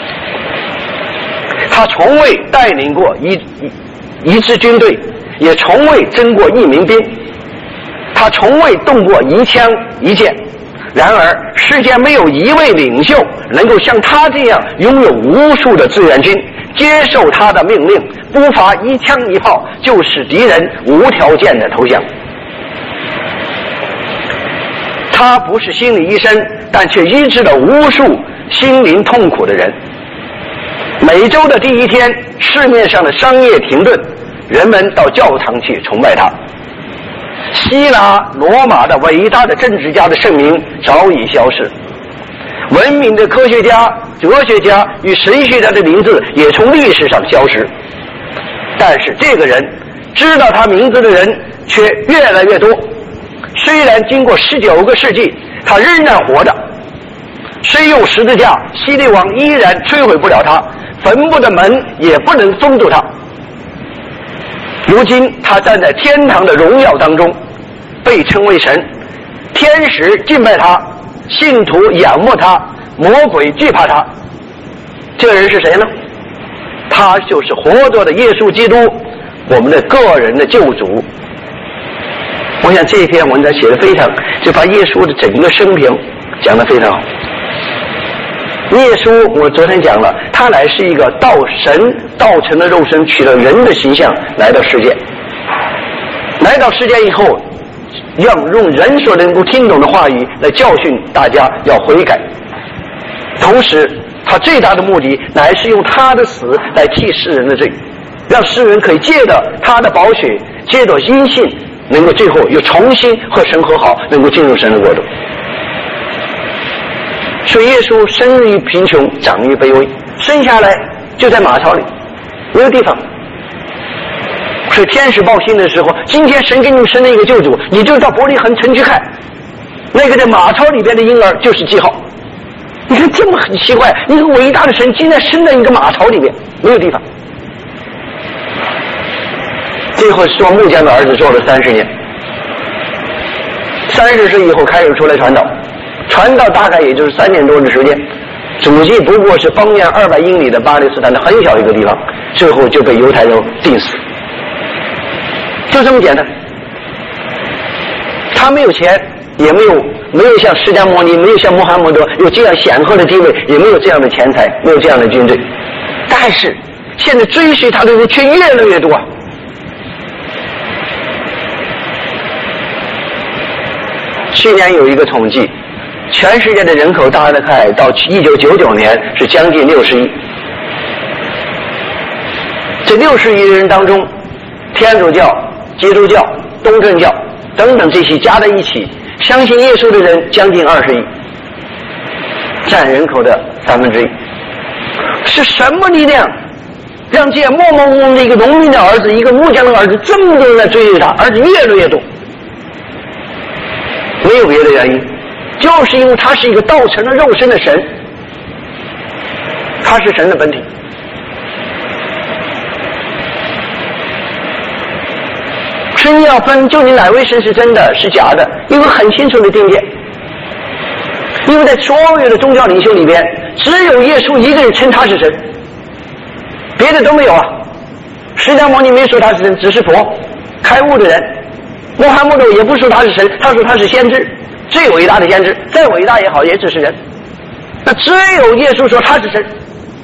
他从未带领过一一支军队，也从未征过一名兵，他从未动过一枪一剑。然而世间没有一位领袖能够像他这样拥有无数的志愿军，接受他的命令，不发一枪一炮就使敌人无条件的投降。他不是心理医生，但却医治了无数心灵痛苦的人。每周的第一天，市面上的商业停顿，人们到教堂去崇拜他。希腊罗马的伟大的政治家的盛名早已消失，文明的科学家、哲学家与神学家的名字也从历史上消失。但是这个人，知道他名字的人却越来越多。虽然经过十九个世纪，他仍然活着，虽用十字架，希律王依然摧毁不了他，坟墓的门也不能封住他。如今他站在天堂的荣耀当中，被称为神，天使敬拜他，信徒仰慕他，魔鬼惧怕他。这人是谁呢？他就是活着的耶稣基督，我们的个人的救主。我想这篇文章写得非常，就把耶稣的整个生平讲得非常好。耶稣我昨天讲了，他乃是一个道神道成的肉身，取了人的形象来到世界。来到世界以后，要用人所能够听懂的话语来教训大家要悔改。同时他最大的目的乃是用他的死来替世人的罪，让世人可以借着他的宝血，借着因信，能够最后又重新和神和好，能够进入神的国度。所以耶稣生于贫穷，长于卑微，生下来就在马槽里，没有地方。所以天使报信的时候，今天神给你们生了一个救主，你就到伯利恒城去看，那个在马槽里边的婴儿就是记号。你看这么很奇怪，一个伟大的神竟然生在一个马槽里面，没有地方。最后说木匠的儿子做了三十年，三十岁以后开始出来传道，传道大概也就是三年多的时间，祖籍不过是方圆二百英里的巴勒斯坦的很小一个地方，最后就被犹太人钉死，就这么简单。他没有钱，也没有没有像释迦牟尼，没有像穆罕默德有这样显赫的地位，也没有这样的钱财，没有这样的军队，但是现在追随他的人却越来越多。去年有一个统计，全世界的人口大概到一九九九年是将近六十亿。这六十亿人当中，天主教、基督教、东正教等等这些加在一起，相信耶稣的人将近二十亿，占人口的三分之一。是什么力量让这样默默无闻的一个农民的儿子，一个木匠的儿子，这么多人来追随他，而且越来越多？没有别的原因，就是因为他是一个道成了肉身的神，他是神的本体。所以你要分究竟哪位神是真的是假的，有个很清楚的定见。因为在所有的宗教领袖里边，只有耶稣一个人称他是神，别的都没有啊。 释迦牟尼没说他是神，只是佛开悟的人。穆罕默德也不说他是神，他说他是先知，最伟大的先知，再伟大也好，也只是人。那只有耶稣说他是神，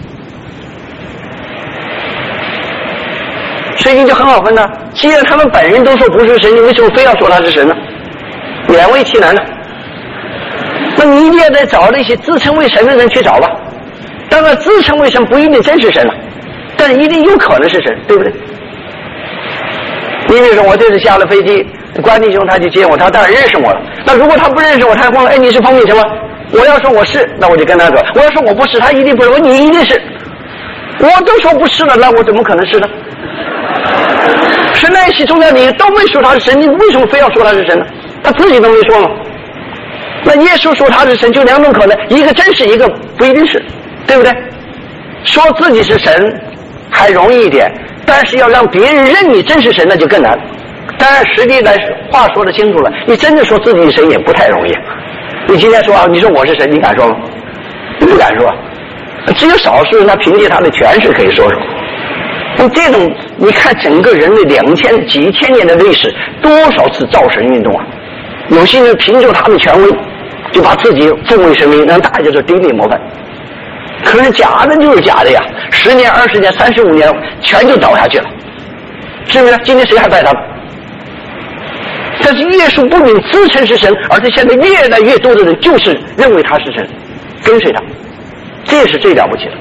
所以你就很好分了。既然他们本人都说不是神，你为什么非要说他是神呢？勉为其难呢？那你一定要再找那些自称为神的人去找吧。当然，自称为神不一定真是神了，但一定有可能是神，对不对？你比如说，我这次下了飞机，关弟兄他去接我，他当然认识我了。那如果他不认识我，他问：“哎，你是冯敏什么？”我要说我是，那我就跟他说；我要说我不是，他一定不是。你一定是。我都说不是了，那我怎么可能是呢？是那些宗教你都没说他是神，你为什么非要说他是神呢？他自己都没说嘛。那耶稣说他是神，就两种可能，一个真是，一个不一定是，对不对？说自己是神还容易一点，但是要让别人认你真是神，那就更难。当然，实际来话说得清楚了，你真的说自己是神也不太容易。你今天说啊，你说我是神，你敢说吗？你不敢说。只有少数人他凭借他的权势可以说说。那这种，你看整个人类两千几千年的历史，多少次造神运动啊！有些人凭着他的权威，就把自己奉为神明，让大家就顶礼膜拜。可是假的就是假的呀，十年、二十年、三十五年，全就倒下去了，是不是？今天谁还拜他们？但是耶稣不仅自称是神，而且现在越来越多的人就是认为他是神，跟随他，这是最了不起的。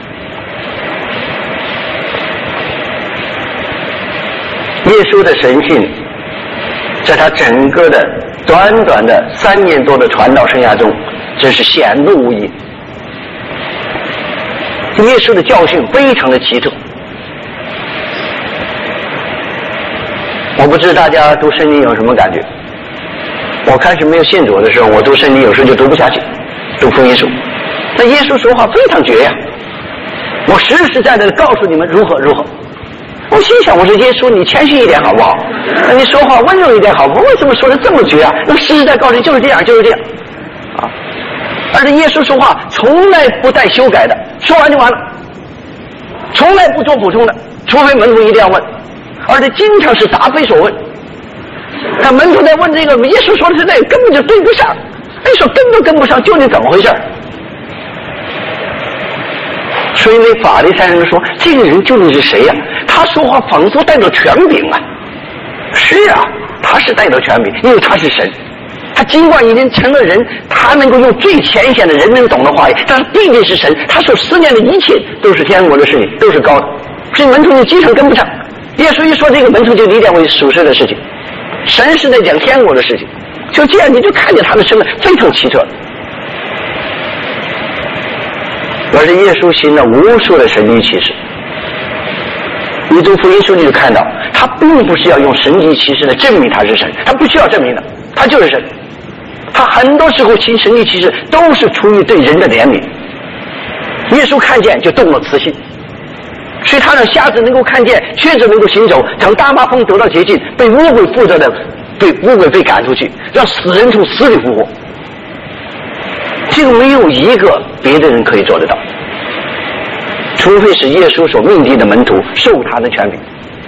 耶稣的神性，在他整个的短短的三年多的传道生涯中，真是显露无遗。耶稣的教训非常的奇特。我不知道大家读圣经有什么感觉。我开始没有信主的时候，我读圣经有时候就读不下去，读福音书。那耶稣说话非常绝呀、啊，我实实在在的告诉你们如何如何。我心想，我说耶稣，你谦虚一点好不好？那你说话温柔一点好不好？为什么说的这么绝啊？那实实在告诉你就是这样，就是这样啊！而且耶稣说话从来不带修改的，说完就完了，从来不做补充的，除非门徒一定要问，而且经常是答非所问。那门徒在问这个，耶稣说的是那个，根本就对不上。哎，说跟都跟不上，究竟怎么回事？所以那法利赛人说，这个人究竟是谁呀、啊？他说话仿佛带着权柄啊！是啊，他是带着权柄，因为他是神。他尽管已经成了人，他能够用最浅显的人能懂的话语，但是毕竟是神，他所思念的一切都是天国的事情，都是高的。所以门徒就经常跟不上。耶稣一说这个，门徒就理解为属世的事情。神是在讲天国的事情，就这样你就看见他的身份非常奇特。而是耶稣行了无数的神迹奇事。你读福音书你就看到，他并不是要用神迹奇事来证明他是神，他不需要证明的，他就是神。他很多时候行神迹奇事都是出于对人的怜悯。耶稣看见就动了慈心，所以他让瞎子能够看见，瘸子能够行走，让大麻风得到洁净，被污鬼附着的被污鬼被赶出去，让死人从死里复活。这个没有一个别的人可以做得到，除非是耶稣所命定的门徒受他的权柄。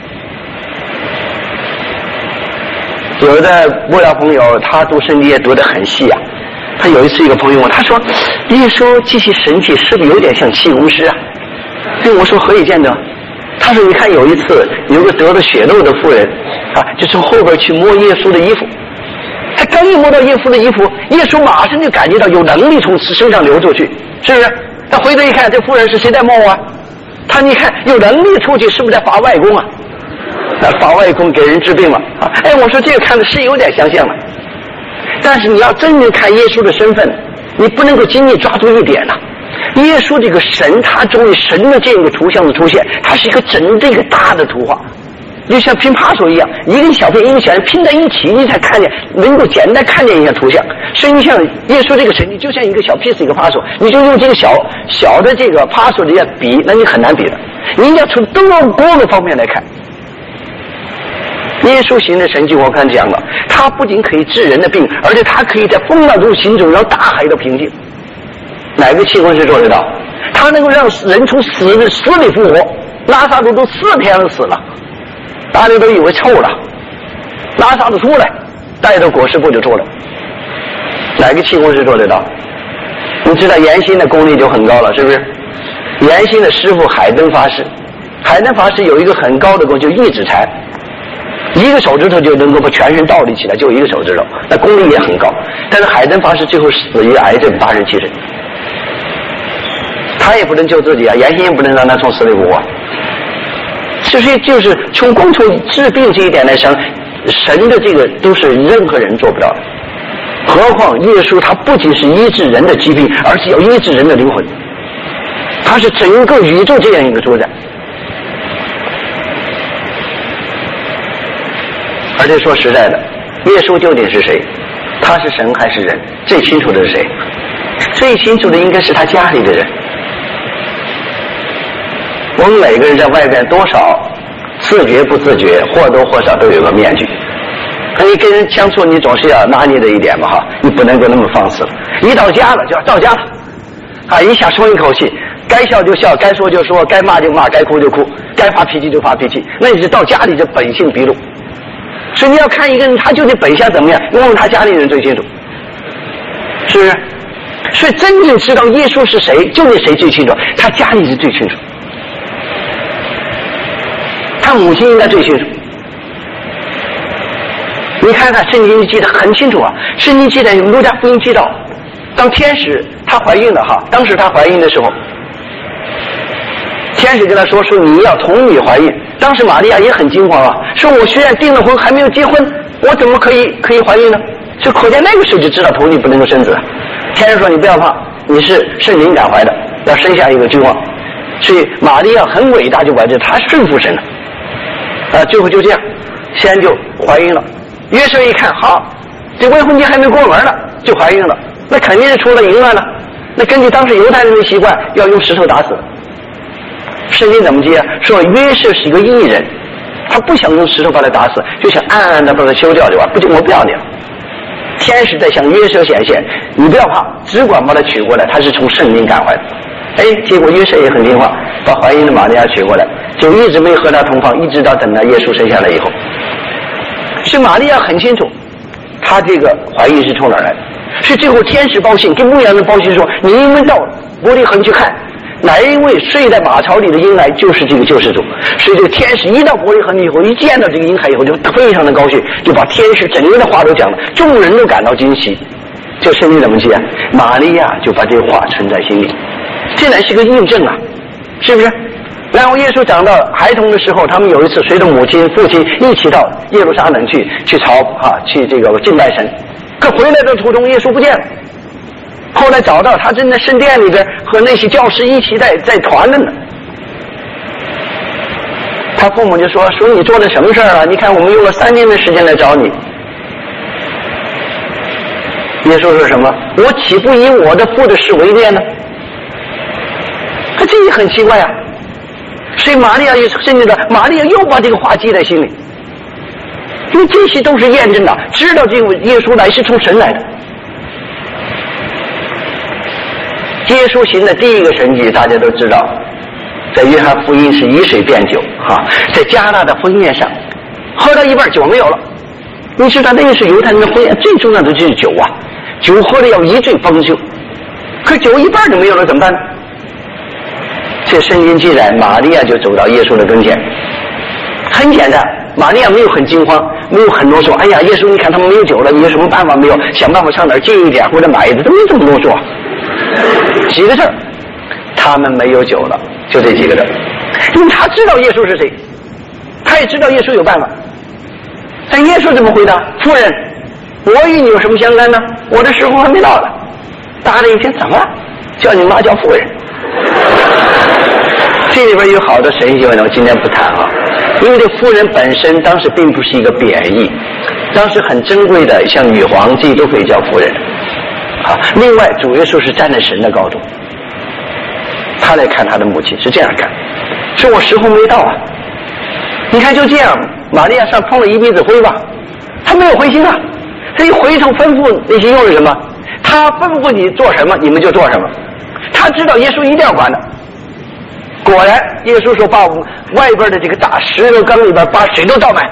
有的无聊朋友他读圣经也读得很细啊，他有一次一个朋友问他说，耶稣这些神迹是不是有点像气功师啊？对我说何以见得？他说你看有一次有个得了血漏的妇人啊，就从后边去摸耶稣的衣服，他刚一摸到耶稣的衣服，耶稣马上就感觉到有能力从身上流出去，是不是？他回头一看，这妇人是谁在摸我啊？他你看有能力出去，是不是在发外功啊？发外功给人治病了啊！哎，我说这个看的是有点相像了，但是你要真正看耶稣的身份，你不能够仅仅抓住一点呐、啊。耶稣这个神，他作为神的这个图像的出现，它是一个整个一个大的图画。就像拼爬手一样，一个小片一个小片拼在一起，你才看见，能够简单看见一下图像。所以你像耶稣这个神，你就像一个小 piece 一个爬手，你就用这个小小的这个爬手的比，那你很难比的。你要从多多个方面来看。耶稣行的神迹，我刚才讲了，他不仅可以治人的病，而且他可以在风浪中行走，让大海都平静。哪个器官是做得到？他能够让人从死的死里复活， 拉萨路都四天了死了，大家都以为臭了，拉萨路出来，带到裹尸布就出来，哪个气功师做得到？你知道严心的功力就很高了，是不是？严心的师傅海灯法师，海灯法师有一个很高的功，就一指禅，一个手指头就能够把全身倒立起来，就一个手指头，那功力也很高。但是海灯法师最后死于癌症，八十七岁，他也不能救自己啊，严心也不能让他从死里复活。其实就是从光从治病这一点来讲，神的这个都是任何人做不到的。何况耶稣他不仅是医治人的疾病，而是要医治人的灵魂，他是整个宇宙这样一个主宰。而且说实在的，耶稣究竟是谁？他是神还是人？最清楚的是谁？最清楚的应该是他家里的人。我们每个人在外边多少自觉不自觉，或多或少都有个面具。你跟人相处，你总是要拿捏的一点嘛哈，你不能够那么放肆。一到家了就要到家了，啊，一下松一口气，该笑就笑，该说就说，该骂就骂，该哭就哭，该发脾气就发脾气。那你是到家里就本性毕露。所以你要看一个人他究竟本相怎么样，问问他家里人最清楚，是不是？所以真正知道耶稣是谁，究竟谁最清楚？他家里是最清楚，他母亲应该最清楚。你看看圣经记得很清楚啊，圣经记得路加福音记到，当天使她怀孕了哈，当时她怀孕的时候，天使跟她说说你要同女怀孕。当时玛利亚也很惊慌啊，说我虽然订了婚还没有结婚，我怎么可以可以怀孕呢？就可见那个时候就知道同女不能够生子。天使说你不要怕，你是圣灵感怀的，要生下一个君王。所以玛利亚很伟大，就把这她顺服神了啊，最后就这样，先就怀孕了。约瑟一看，好，这未婚妻还没过门呢，就怀孕了，那肯定是出了淫乱了。那根据当时犹太人的习惯，要用石头打死。圣经怎么记啊？说约瑟是一个义人，他不想用石头把他打死，就想暗暗的把他休掉就完，不就我不要你了。天使在向约瑟显现，你不要怕，只管把他娶过来，他是从圣灵感怀的。哎，结果约瑟也很听话，把怀孕的玛利亚娶过来，就一直没和他同房，一直到等到耶稣生下来以后。所以玛利亚很清楚，她这个怀孕是从哪儿来的。所以最后天使报信，跟牧羊人报信说：“你们到伯利恒去看，哪一位睡在马槽里的婴孩就是这个救世主。”所以这个天使一到伯利恒以后，一见到这个婴孩以后，就非常的高兴，就把天使整个的话都讲了，众人都感到惊奇。这圣经怎么记啊？玛利亚就把这个话存在心里，这乃是个印证啊，是不是？然后耶稣长到孩童的时候，他们有一次随着母亲、父亲一起到耶路撒冷去去朝啊去这个敬拜神，可回来的途中耶稣不见了。后来找到他正在圣殿里边和那些教师一起在在团着呢。他父母就说说你做了什么事儿啊？你看我们用了三天的时间来找你。耶稣说什么？我岂不以我的父的事为念呢？他这也很奇怪啊。所以玛利亚也是圣经的，玛利亚又把这个话记在心里，因为这些都是验证的，知道这个耶稣来是从神来的。耶稣行的第一个神迹大家都知道，在约翰福音是以水变酒哈，在加纳的婚宴上喝到一半酒没有了。你知道那个是犹太人的婚宴最重要的就是酒啊，酒喝了要一醉方休，可酒一半就没有了怎么办呢？这圣经记载，玛利亚就走到耶稣的跟前，很简单，玛利亚没有很惊慌，没有很啰嗦。哎呀，耶稣，你看他们没有酒了，你有什么办法没有？想办法上哪儿借一点或者买一点，都没这么啰嗦。几个字儿，他们没有酒了，就这几个字。因为他知道耶稣是谁，他也知道耶稣有办法。但耶稣怎么回答？夫人，我与你有什么相干呢？我的时候还没到呢。大家一听，怎么了？叫你妈叫夫人？这里边有好多神学问题，我今天不谈啊，因为这夫人本身当时并不是一个贬义，当时很珍贵的，像女皇帝都可以叫夫人啊。另外，主耶稣是站在神的高度，他来看他的母亲是这样看，说我时候没到啊。你看就这样，玛利亚上碰了一鼻子灰吧，他没有灰心啊，他一回头吩咐那些佣人什么，他吩咐你做什么，你们就做什么。他知道耶稣一定要管的， 果然，耶稣说把外边的这个大石头缸里边把水都倒满，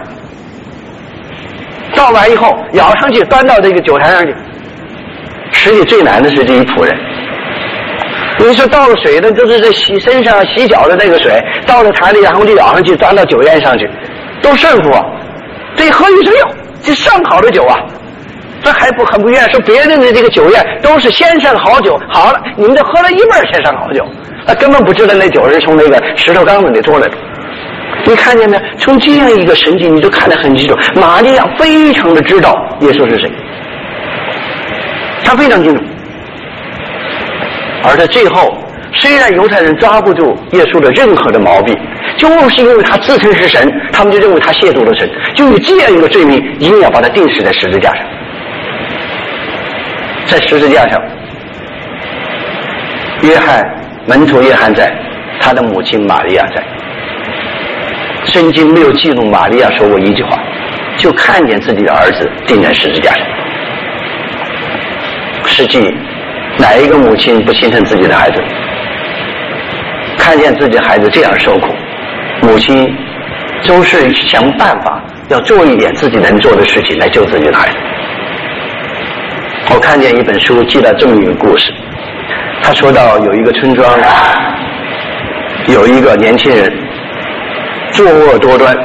倒完以后舀上去端到这个酒坛上去。实际最难的是这一仆人。你说倒了水的，就是这洗身上洗脚的那个水，倒了坛里，然后就舀上去，端到酒宴上去，都胜负啊！这喝一声哟，这上好的酒啊，这还不很不愿意说别人的这个酒宴都是先上好酒，好了，你们这喝了一半先上好酒，他根本不知道那酒是从那个石头缸子里出来的。你看见没有？从这样一个神迹，你就看得很清楚。玛利亚非常的知道耶稣是谁，他非常清楚。而在最后，虽然犹太人抓不住耶稣的任何的毛病，就是因为他自称是神，他们就认为他亵渎了神，就以这样一个罪名，一定要把他钉死在十字架上。在十字架上，约翰门徒约翰在，他的母亲玛利亚在。圣经没有记录玛利亚说过一句话，就看见自己的儿子钉在十字架上。实际哪一个母亲不心疼自己的孩子？看见自己的孩子这样受苦，母亲都是想办法要做一点自己能做的事情来救自己的孩子。我看见一本书记了这么一个故事，他说到有一个村庄，有一个年轻人作恶多端，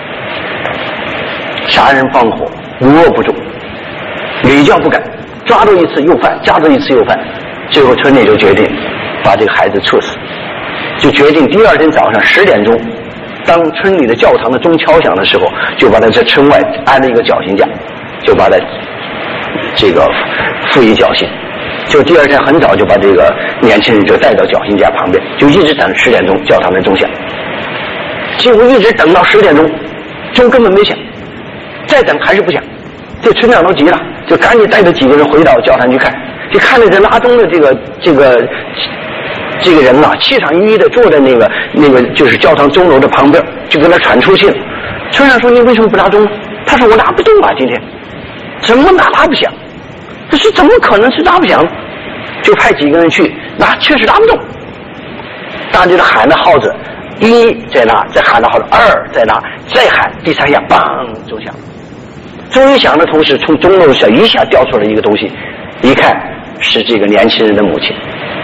杀人放火，无恶不作，屡教不改，抓住一次又犯，抓住一次又犯，最后村里就决定把这个孩子处死，就决定第二天早上十点钟，当村里的教堂的钟敲响的时候，就把他在村外安了一个绞刑架，就把他这个赋予绞刑。就第二天很早就把这个年轻人就带到绞刑架旁边，就一直等十点钟教堂的钟响，结果一直等到十点钟，钟根本没响，再等还是不响，这村长都急了，就赶紧带着几个人回到教堂去看，就看着这拉钟的这个这个这个人啊，气场吁吁的坐在那个那个就是教堂钟楼的旁边，就跟他喘粗气了。村长说：“你为什么不拉钟？”他说：“我拉不动啊，今天怎么拉拉不响？这是怎么可能是拉不响？”就派几个人去，那确实拉不动。大家就喊着号子，一再拉，再喊着号子，二再拉，再喊，第三下，梆，钟响。钟响的同时，从钟楼上一下掉出来一个东西，一看是这个年轻人的母亲。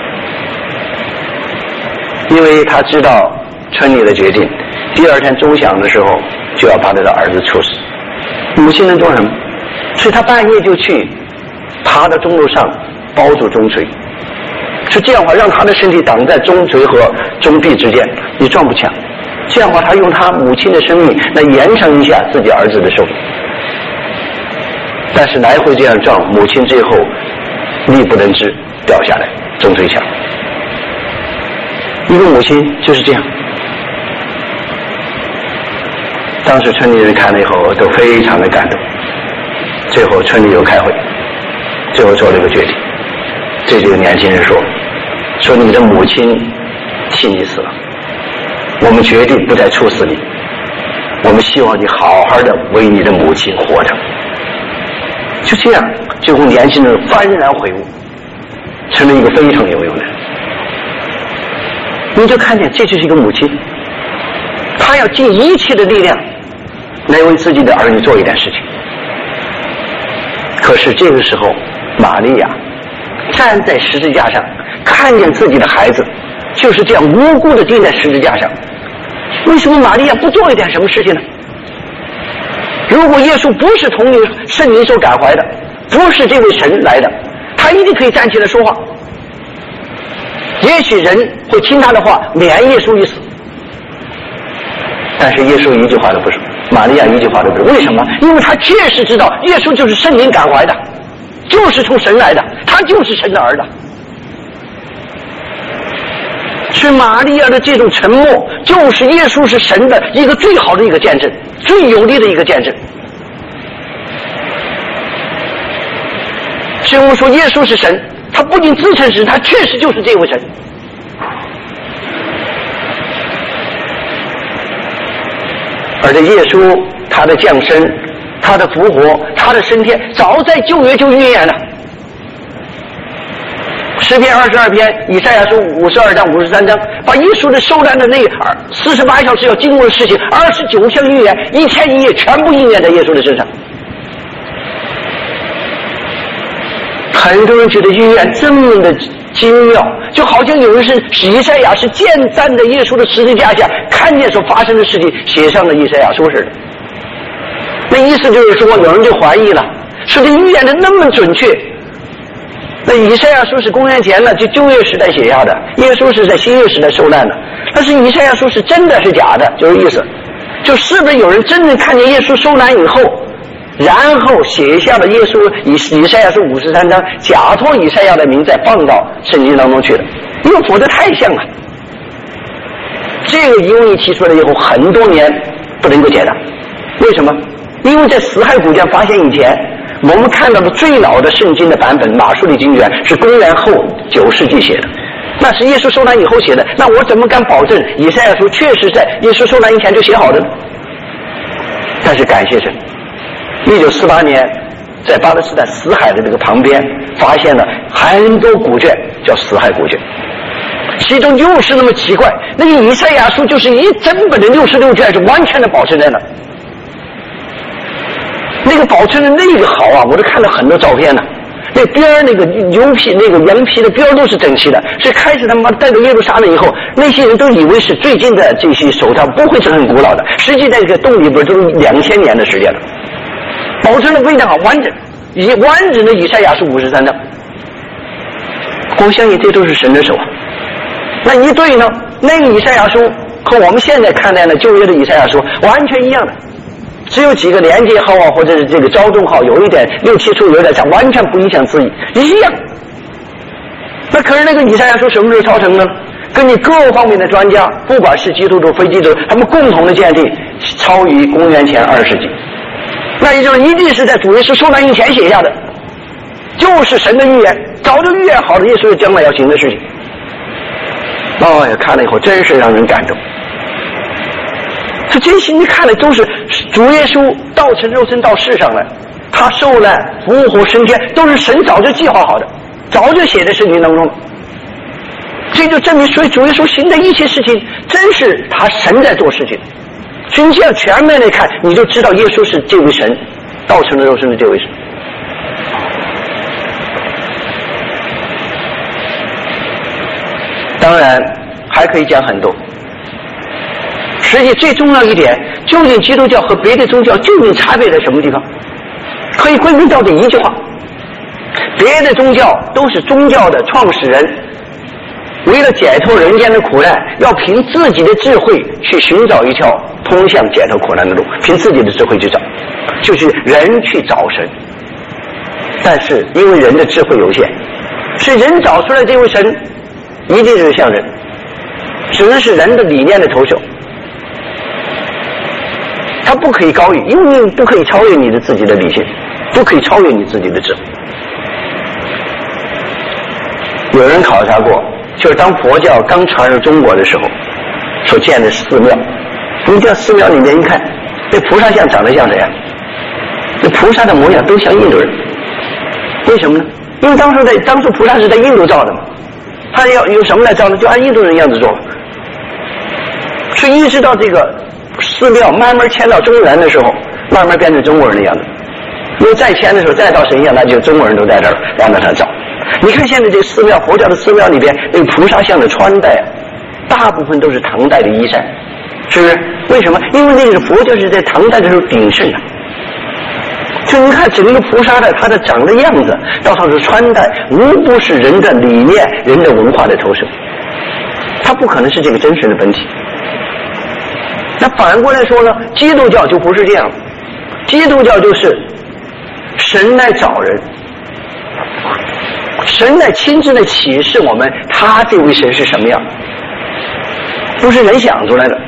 因为他知道村里的决定，第二天钟响的时候就要把他的儿子处死，母亲能做什么？所以他半夜就去爬到钟楼上包住钟锤，是这样的话让他的身体挡在钟锤和钟壁之间，你撞不响。这样的话他用他母亲的生命来延长一下自己儿子的寿命。但是来回这样撞，母亲最后力不能支，掉下来，钟锤响。一个母亲就是这样。当时村里人看了以后都非常的感动，最后村里又开会，最后做了一个决定，对这个年轻人说：“说你的母亲替你死了，我们决定不再处死你，我们希望你好好的为你的母亲活着。”就这样，最后年轻人幡然悔悟，成了一个非常有用的人。你就看见这就是一个母亲，她要尽一切的力量来为自己的儿女做一点事情。可是这个时候，玛利亚站在十字架上，看见自己的孩子就是这样无辜的钉在十字架上，为什么玛利亚不做一点什么事情呢？如果耶稣不是从圣灵所感怀的，不是这位神来的，他一定可以站起来说话，也许人会听他的话，免耶稣一死。但是耶稣一句话都不说，玛利亚一句话都不说。为什么？因为他确实知道耶稣就是圣灵感怀的，就是从神来的，他就是神的儿子。是玛利亚的这种沉默，就是耶稣是神的一个最好的一个见证，最有力的一个见证。所以我们说耶稣是神，他不仅自称神，他确实就是这位神。而且耶稣他的降生，他的复活，他的升天，早在旧约就预言了。 诗篇二十二篇，以赛亚书五十二章、五十三章，把耶稣的受难的那四十八小时要经过的事情，二十九项预言，一天一夜全部应验在耶稣的身上。很多人觉得预言这么的精妙，就好像有人是以赛亚是建站在耶稣的十字架下，看见所发生的事情，写上了以赛亚书似的。那意思就是说，有人就怀疑了，说这预言的那么准确。那以赛亚书是公元前呢，就旧约时代写下的，耶稣是在新约时代受难的。但是以赛亚书是真的是假的，就是意思，就是不是有人真正看见耶稣受难以后，然后写下了耶稣以以赛亚书五十三章，假托以赛亚的名再放到圣经当中去的，因为否则太像了。这个疑问一提出来以后，很多年不能够解答。为什么？因为在死海古卷发现以前，我们看到的最老的圣经的版本马书里经卷是公元后九世纪写的，那是耶稣受难以后写的。那我怎么敢保证以赛亚书确实在耶稣受难以前就写好的呢？但是感谢神，一九四八年在巴勒斯坦死海的这个旁边发现了很多古卷，叫死海古卷，其中就是那么奇怪，那个以赛亚书就是一整本的六十六卷是完全的保存在那。那个保存的那个好啊，我都看了很多照片呢。那边儿那个牛皮那个羊皮的边儿都是整齐的，是开始他妈带到耶路撒冷以后，那些人都以为是最近的这些手套不会是很古老的，实际在这个洞里边都是两千年的时间了，保存的非常好，完整，以完整的以赛亚书五十三章。我相信这都是神的手啊。那一对呢，那个以赛亚书和我们现在看待的旧约的以赛亚书完全一样的。只有几个连接号啊，或者是这个招众号有一点六七处有点像，完全不影响字义，一样。那可是那个以赛亚书什么时候抄成呢？根据各方面的专家，不管是基督徒非基督徒，他们共同的鉴定，超于公元前二世纪。那也就是一定是在主耶稣受难以前写下的，就是神的预言，早就预言好的耶稣将来要行的事情。哦呀，看了以后真是让人感动。这真心的看来都是主耶稣道成肉身到世上来，他受难复活升天，都是神早就计划好的，早就写在圣经当中了。这就证明，所以主耶稣行的一切事情真是他神在做事情。所以你这样全面的看，你就知道耶稣是这位神，道成了肉身的这位神。当然还可以讲很多。实际最重要一点，究竟基督教和别的宗教究竟差别在什么地方？可以归根到底一句话：别的宗教都是宗教的创始人为了解脱人间的苦难，要凭自己的智慧去寻找一条通向解脱苦难的路，凭自己的智慧去找，就是人去找神。但是因为人的智慧有限，所以人找出来这位神一定是像人，只能是人的理念的投射。它不可以高于，因为不可以超越你的自己的理性，不可以超越你自己的智慧。有人考察过，就是当佛教刚传入中国的时候所建的寺庙，你这寺庙里面一看，那菩萨像长得像谁呀？那菩萨的模样都像印度人。为什么呢？因为当时在当时菩萨是在印度造的嘛，他要有什么来造呢？就按印度人样子做。所以一直到这个寺庙慢慢迁到中原的时候，慢慢变成中国人的样子。因为再迁的时候，再到神像，那就中国人都在这儿往那上找。你看现在这个寺庙，佛教的寺庙里边，那个菩萨像的穿戴，大部分都是唐代的衣衫，是不是？为什么？因为那个佛教是在唐代的时候鼎盛的。就你看整个菩萨的他的长的样子，到他的穿戴，无不是人的理念、人的文化的投射，他不可能是这个真实的本体。那反过来说呢，基督教就不是这样，基督教就是神来找人，神来亲自的启示我们，他这位神是什么样，不是人想出来的。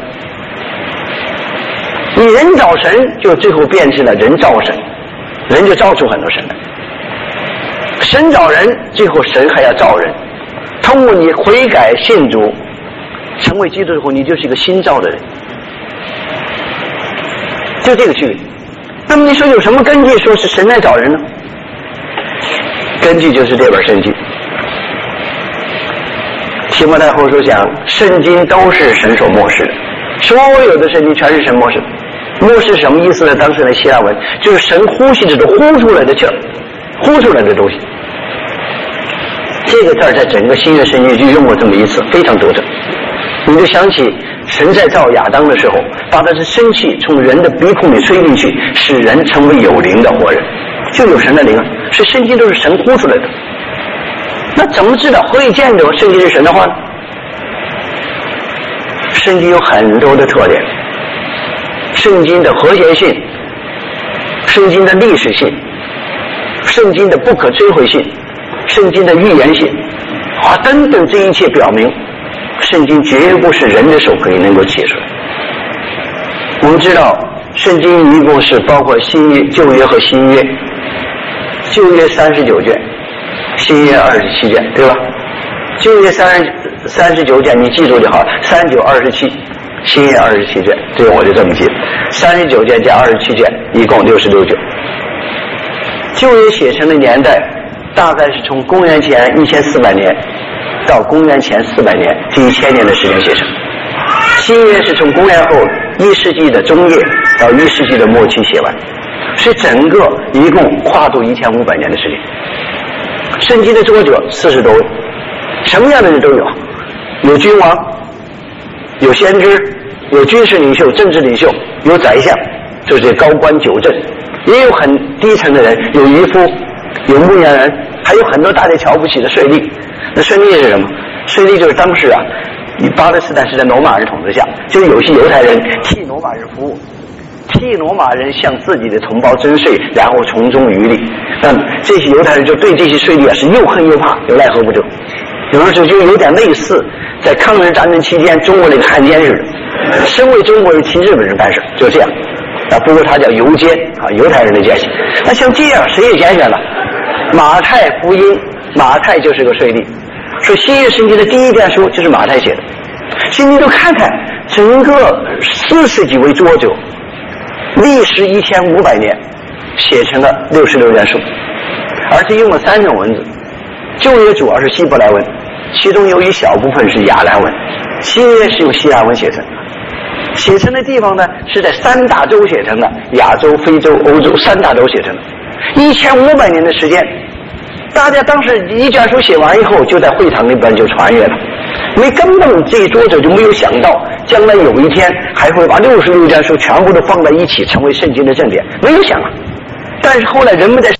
你人找神，就最后变成了人造神，人就造出很多神来。神找人，最后神还要造人。通过你悔改信主，成为基督之后，你就是一个新造的人。就这个区别。那么你说有什么根据说是神来找人呢？根据就是这本圣经。 提摩太后书讲，圣经都是神所默示的，所有的圣经全是神默示的。默示什么意思呢？当时的希腊文就是神呼吸这种呼出来的气儿，呼出来的东西。这个字儿在整个新约圣经就用过这么一次，非常多的。你就想起神在造亚当的时候，把他的生气从人的鼻孔里吹进去，使人成为有灵的活人，就有神的灵啊。所以圣经都是神呼出来的。那怎么知道何以见得圣经是神的话呢？圣经有很多的特点，圣经的和谐性，圣经的历史性，圣经的不可摧毁性，圣经的预言性啊等等，这一切表明圣经绝不是人的手可以能够写出来。我们知道圣经一共是包括新约、旧约和新约，旧约三十九卷，新约二十七卷，对吧？旧约三十三十九卷，你记住就好，三九二十七，新约二十七卷，这个我就这么记，三十九卷加二十七卷，一共六十六卷。旧约写成的年代大概是从公元前一千四百年到公元前四百年，这一千年的时间写成。新约是从公元后一世纪的中叶到一世纪的末期写完，是整个一共跨度一千五百年的时间。圣经的作者四十多位，什么样的人都有，有君王，有先知，有军事领袖、政治领袖，有宰相，就是高官九正，也有很低层的人，有渔夫，有牧羊人，还有很多大家瞧不起的税吏。那税吏是什么？税吏就是当时啊，巴勒斯坦是在罗马人统治下，就有些犹太人替罗马人服务，替罗马人向自己的同胞征税，然后从中渔利。那这些犹太人就对这些税吏啊是又恨又怕，又奈何不得。有的时候就有点类似在抗日战争期间中国那个汉奸似的，身为中国人替日本人办事，就这样。啊，不过他叫犹奸啊，犹太人的奸细。那像这样谁也拣选了？马太福音，马太就是个税吏。说新约圣经的第一卷书就是马太写的。所以你都看看整个四十几位作者，历时一千五百年，写成了六十六卷书，而且用了三种文字。旧约主要是希伯来文，其中有一小部分是亚兰文，新约是用希腊文写成的。写成的地方呢是在三大洲写成的，亚洲、非洲、欧洲三大洲写成的。一千五百年的时间，大家当时一卷书写完以后，就在会堂里边就传阅了。没根本这作者就没有想到，将来有一天还会把六十六卷书全部都放在一起，成为圣经的正典，没有想啊。但是后来人们在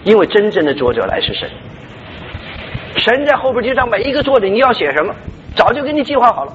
因为真正的作者乃是神。神在后边就让每一个作者你要写什么，早就给你计划好了。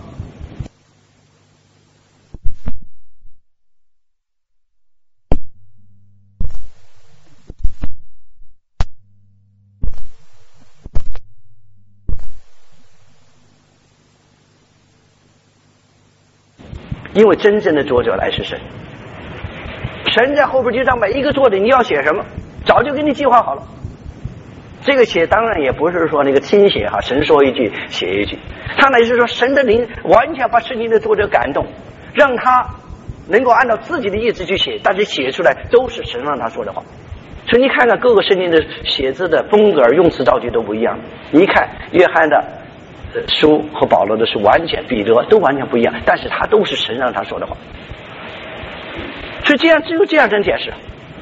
因为真正的作者乃是神。神在后边就让每一个作者你要写什么，早就给你计划好了。这个写当然也不是说那个听写哈，神说一句写一句，他乃是说神的灵完全把圣经的作者感动，让他能够按照自己的意志去写，但是写出来都是神让他说的话。所以你看看各个圣经的写字的风格用词造句都不一样，你一看约翰的书和保罗的书完全，彼得都完全不一样，但是他都是神让他说的话。所以这样只有这样真解释，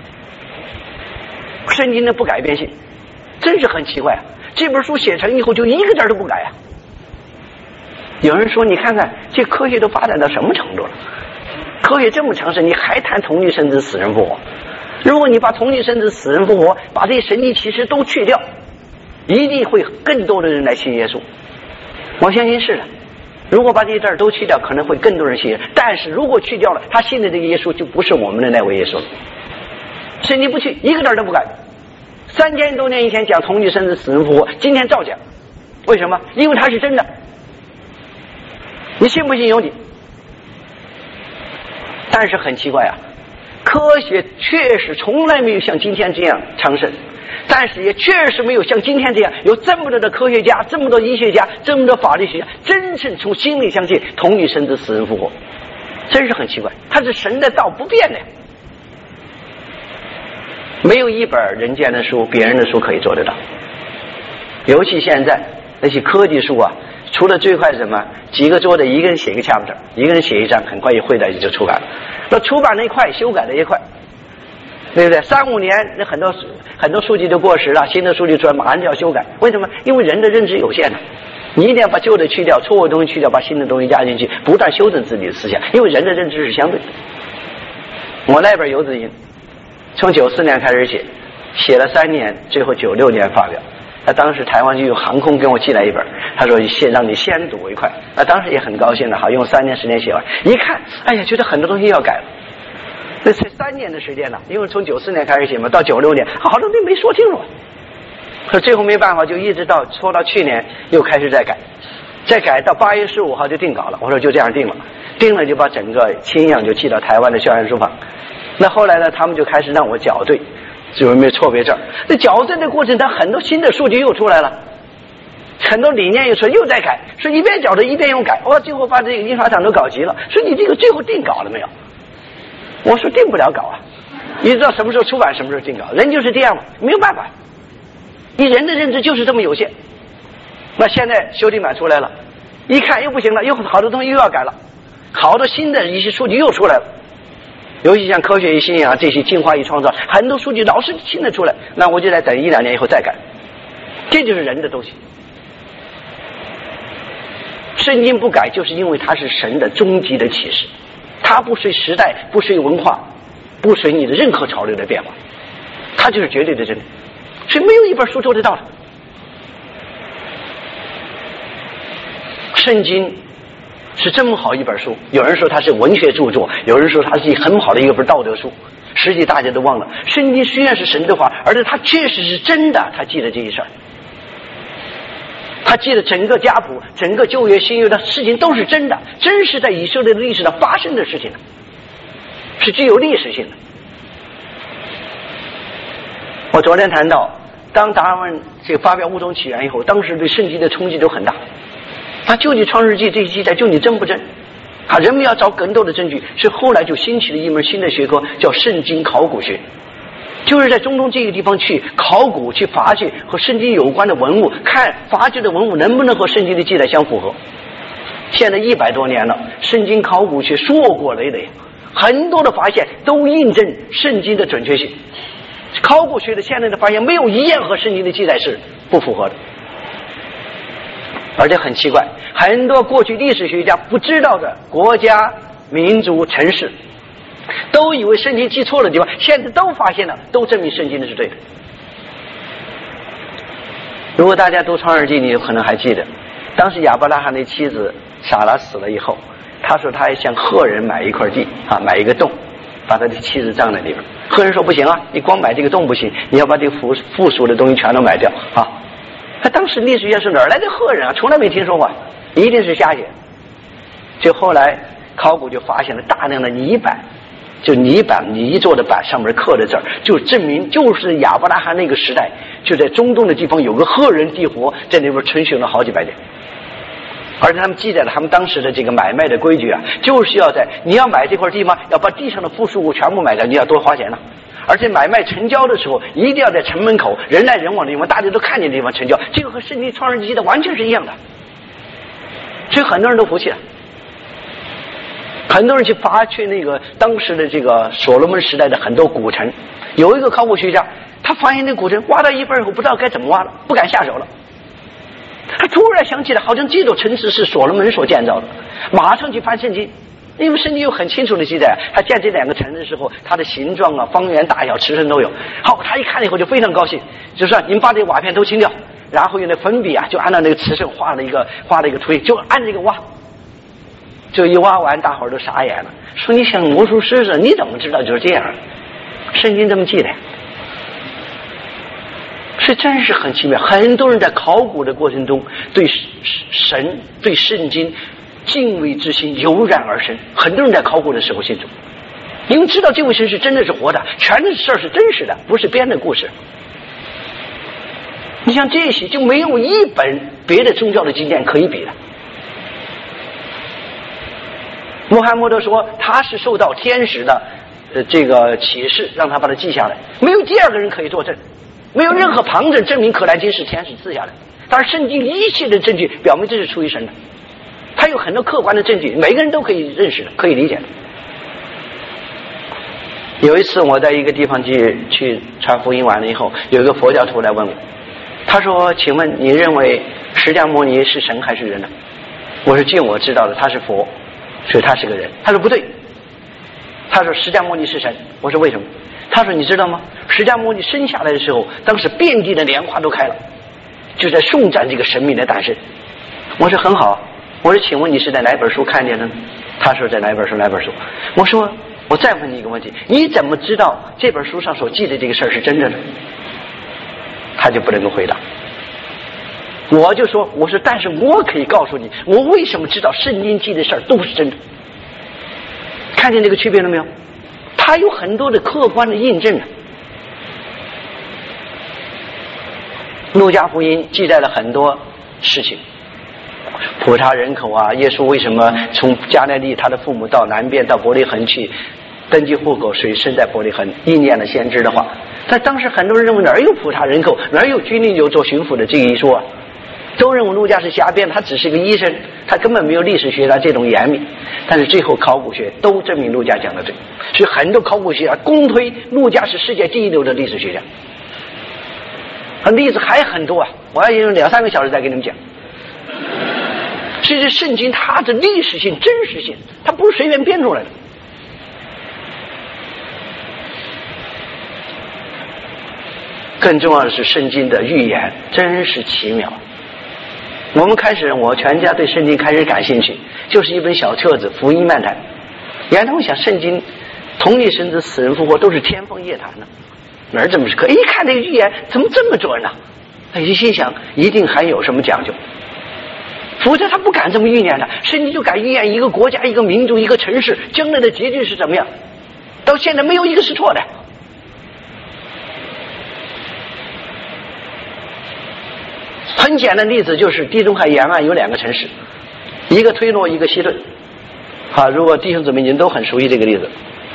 圣经的不改变性真是很奇怪啊！这本书写成以后就一个字都不改啊。有人说你看看这科学都发展到什么程度了，科学这么强势，你还谈同一生子死人复活？如果你把同一生子死人复活把这些神迹奇事都去掉，一定会更多的人来信耶稣。我相信是的，如果把这些字都去掉，可能会更多人信。但是如果去掉了，他信的这个耶稣就不是我们的那位耶稣了。圣经不去，一个字都不改。三千多年以前讲同一生子死人复活，今天照讲。为什么？因为它是真的。你信不信由你。但是很奇怪啊，科学确实从来没有像今天这样昌盛，但是也确实没有像今天这样有这么多的科学家，这么多医学家，这么多法律学家真正从心里相信同一生子死人复活，真是很奇怪。它是神的道不变的，没有一本人间的书别人的书可以做得到。尤其现在那些科技书啊，除了最快是什么，几个作者一个人写一个 chapter， 一个人写一章，很快一会在就出版了。那出版那一快，修改的也快，对不对？三五年那很多很多书籍都过时了，新的书籍出来马上就要修改。为什么？因为人的认知有限的，你一定要把旧的去掉，错误的东西去掉，把新的东西加进去，不断修正自己的思想。因为人的认知是相对的。我那本游子吟从九四年开始写，写了三年，最后九六年发表。那当时台湾就有航空跟我寄来一本，他说先让你先睹为快。那当时也很高兴的，好用三年时间写完。一看，哎呀，觉得很多东西要改了。那才三年的时间呢，因为从九四年开始写嘛，到九六年，好多东西没说清楚。可最后没办法，就一直到说到去年又开始再改，再改到八月十五号就定稿了。我说就这样定了，定了就把整个清样就寄到台湾的校园书房。那后来呢，他们就开始让我校对。有没有错别字？那矫正的过程当中，很多新的数据又出来了，很多理念又出来，又在改，说一边矫正一边又改。我最后把这个印刷厂都搞急了，说你这个最后定稿了没有？我说定不了稿啊，你知道什么时候出版，什么时候定稿，人就是这样嘛，没有办法。你人的认知就是这么有限。那现在修订版出来了，一看又不行了，又好多东西又要改了，好多新的一些数据又出来了。尤其像科学与信仰这些进化与创造，很多数据老是新的出来，那我就得等一两年以后再改。这就是人的东西。圣经不改，就是因为它是神的终极的启示，它不随时代，不随文化，不随你的任何潮流的变化，它就是绝对的真理。所以没有一本书做得到的。圣经是这么好一本书，有人说它是文学著作，有人说它是很好的一本道德书，实际大家都忘了，圣经虽然是神的话，而且它确实是真的，他记得这一事儿，他记得整个家谱，整个旧约新约的事情都是真的，真是在以色列的历史上发生的事情，是具有历史性的。我昨天谈到，当达尔文这个发表物种起源以后，当时对圣经的冲击都很大。他究竟创世纪这一记载究竟真不真？啊，人们要找更多的证据，是后来就兴起了一门新的学科，叫圣经考古学，就是在中东这个地方去考古、去发掘和圣经有关的文物，看发掘的文物能不能和圣经的记载相符合。现在一百多年了，圣经考古学硕果累累，很多的发现都印证圣经的准确性。考古学的现在的发现没有一样和圣经的记载是不符合的。而且很奇怪，很多过去历史学家不知道的国家、民族、城市，都以为圣经记错了地方，现在都发现了，都证明圣经的是对的。 如果大家读创世纪，你可能还记得，当时亚伯拉罕的妻子撒拉死了以后，他说他还向赫人买一块地啊，买一个洞，把他的妻子葬在里边。赫人说不行啊，你光买这个洞不行，你要把这个附附属的东西全都买掉啊。他当时历史学是哪儿来的赫人啊？从来没听说过，一定是瞎写。就后来考古就发现了大量的泥板，就泥板泥做的板上面刻的字儿，就证明就是亚伯拉罕那个时代，就在中东的地方有个赫人帝国在那边存续了好几百年。而且他们记载了他们当时的这个买卖的规矩啊，就是要在你要买这块地吗？要把地上的附属物全部买掉，你要多花钱呢。而且买卖成交的时候，一定要在城门口人来人往的地方，大家都看见的地方成交。这个和圣经创世纪的完全是一样的，所以很多人都服气了。很多人去发掘那个当时的这个所罗门时代的很多古城，有一个考古学家，他发现这古城挖到一半以后不知道该怎么挖了，不敢下手了。他突然想起来，好像这座城市是所罗门所建造的，马上去翻圣经，因为圣经有很清楚的记载，他建这两个城的时候，它的形状啊、方圆大小、尺寸都有。好，他一看以后就非常高兴，就说你们把这个瓦片都清掉，然后用那粉笔啊，就按照那个尺寸画了一个画了一个图，就按这个挖。这一挖完，大伙儿都傻眼了，说你像魔术师似的，你怎么知道就是这样？圣经这么记载。这真是很奇妙，很多人在考古的过程中对神对圣经敬畏之心油然而生，很多人在考古的时候信主，因为知道这位神是真的是活的，全的事儿是真实的，不是编的故事。你像这些就没有一本别的宗教的经典可以比的。穆罕默德说他是受到天使的呃这个启示，让他把它记下来，没有第二个人可以作证，没有任何旁证证明可兰经是天使赐下来，但是圣经一切的证据表明这是出于神的，他有很多客观的证据，每个人都可以认识的，可以理解的。有一次我在一个地方去去传福音完了以后，有一个佛教徒来问我，他说请问你认为释迦牟尼是神还是人呢？我说据我知道的他是佛，所以他是个人。他说不对，他说释迦牟尼是神。我说为什么？他说你知道吗？释迦牟尼生下来的时候，当时遍地的莲花都开了，就在颂赞这个神明的诞生。我说很好，我说请问你是在哪本书看见的呢？他说在哪本书哪本书。我说我再问你一个问题，你怎么知道这本书上所记的这个事儿是真的呢？他就不能够回答。我就说我说但是我可以告诉你，我为什么知道圣经记的事儿都是真的。看见这个区别了没有？它有很多的客观的印证。路加福音记载了很多事情，普查人口啊，耶稣为什么从加利利他的父母到南边到伯利恒去登记户口，水生在伯利恒，应验了先知的话。但当时很多人认为哪有普查人口，哪有居里有做巡抚的这一说啊，都认为路加是瞎编，他只是个医生，他根本没有历史学家这种严密。但是最后考古学都证明路加讲的对，所以很多考古学家公推路加是世界第一流的历史学家。例子还很多啊，我要用两三个小时再给你们讲。所以这圣经它的历史性、真实性，它不是随便编出来的。更重要的是圣经的预言真是奇妙。我们开始，我全家对圣经开始感兴趣，就是一本小册子《福音漫谈》。原来我想，圣经同一神子、死人复活都是天方夜谭呢，哪儿怎么是可？一看这个预言怎么这么准呢？他一心想，一定还有什么讲究，否则他不敢这么预言的。圣经就敢预言一个国家、一个民族、一个城市将来的结局是怎么样，到现在没有一个是错的。很简单的例子就是地中海沿岸有两个城市，一个推罗，一个西顿。啊，如果弟兄姊妹您都很熟悉这个例子，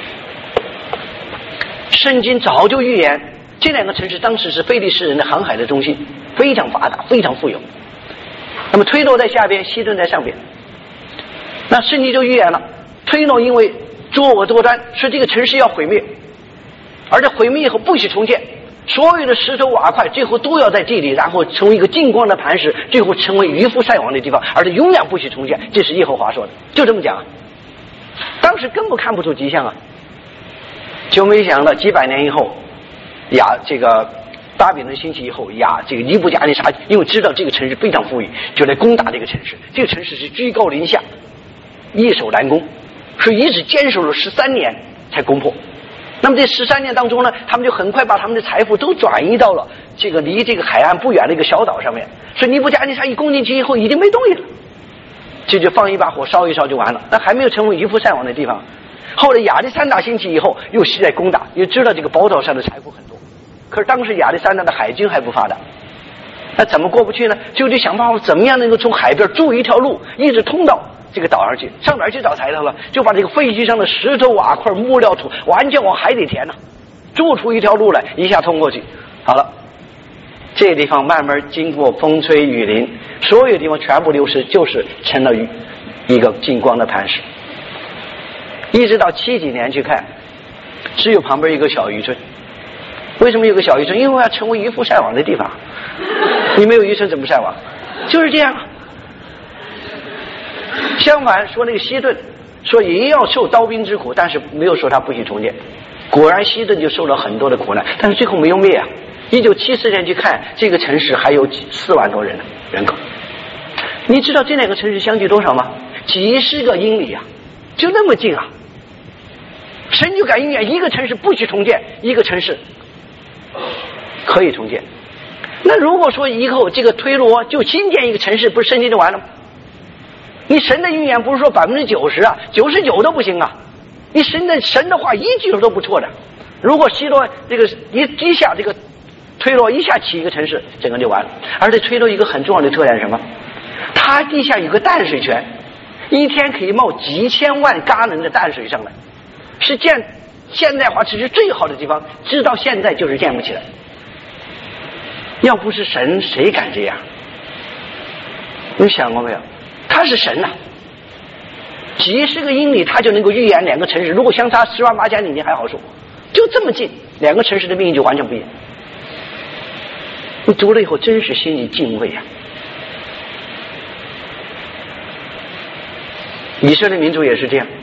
圣经早就预言这两个城市当时是非利士人的航海的中心，非常发达，非常富有。那么推罗在下边，西顿在上边。那圣经就预言了，推罗因为作恶多端，说这个城市要毁灭，而且毁灭以后不许重建。所有的石头瓦块最后都要在地里，然后成为一个金光的磐石，最后成为渔夫晒网的地方，而且永远不许重建。这是耶和华说的，就这么讲。当时根本看不出迹象啊，就没想到几百年以后，亚这个巴比伦兴起以后呀，这个尼布甲尼撒因为知道这个城市非常富裕，就来攻打这个城市。这个城市是居高临下，易守难攻，所以一直坚守了十三年才攻破。那么这十三年当中呢，他们就很快把他们的财富都转移到了这个离这个海岸不远的一个小岛上面。所以尼布甲尼撒一攻进去以后已经没东西了，这就放一把火烧一烧就完了，那还没有成为渔夫晒网的地方。后来亚历山大兴起以后又是在攻打，也知道这个宝岛上的财富很多，可是当时亚历山大的海军还不发达，那怎么过不去呢？就得想办法怎么样能够从海边筑一条路一直通到这个岛上去。上哪儿去找材料了？就把这个废墟上的石头瓦块木料土完全往海里填了，筑出一条路来，一下通过去。好了，这个地方慢慢经过风吹雨淋，所有地方全部流失，就是成了一个金光的磐石。一直到七几年去看，只有旁边一个小渔村。为什么有个小渔村？因为要成为渔夫晒网的地方。你没有渔村怎么晒网？就是这样。相反说那个西顿说也要受刀兵之苦，但是没有说他不许重建。果然西顿就受了很多的苦难，但是最后没有灭啊。一九七四年去看这个城市还有四万多人人口。你知道这两个城市相距多少吗？几十个英里啊，就那么近啊。神就敢预言一个城市不许重建，一个城市可以重建。那如果说以后这个推罗就新建一个城市，不是圣经就完了吗？你神的预言不是说百分之九十啊，九十九都不行啊！你神的神的话一句都不错的。如果西罗这个一一下这个推罗一下起一个城市，整个就完了。而且推罗一个很重要的特点是什么？它地下有个淡水泉，一天可以冒几千万嘎能的淡水上来。是建现代化其实最好的地方，直到现在就是建不起来。要不是神，谁敢这样？你想过没有？他是神呐、啊，几十个英里他就能够预言两个城市，如果相差十万八千里，你还好说，就这么近，两个城市的命运就完全不一样。你读了以后，真是心里敬畏啊！以色列民族也是这样。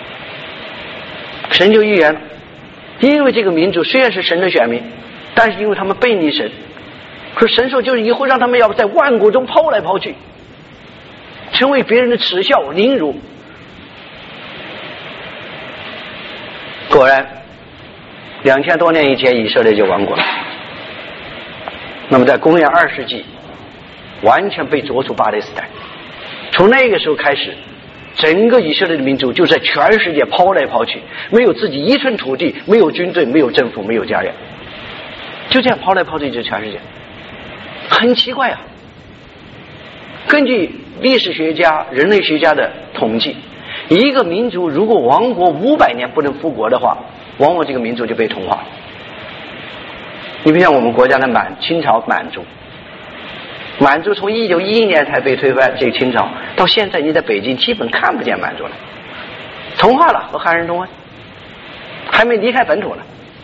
神就预言了，因为这个民族虽然是神的选民，但是因为他们背逆神，可是神说就是以后让他们要在万国中抛来抛去，成为别人的耻笑凌辱。果然两千多年以前以色列就亡国了。那么在公元二世纪完全被逐出巴勒斯坦，从那个时候开始，整个以色列的民族就在全世界抛来抛去，没有自己一寸土地，没有军队，没有政府，没有家园，就这样抛来抛去，就全世界。很奇怪啊！根据历史学家、人类学家的统计，一个民族如果亡国五百年不能复国的话，往往这个民族就被同化。你比如像我们国家的满清朝满族，满族从一九一一年才被推翻，这个清朝到现在你在北京基本看不见满族了，同化了，和汉人同化，还没离开本土呢。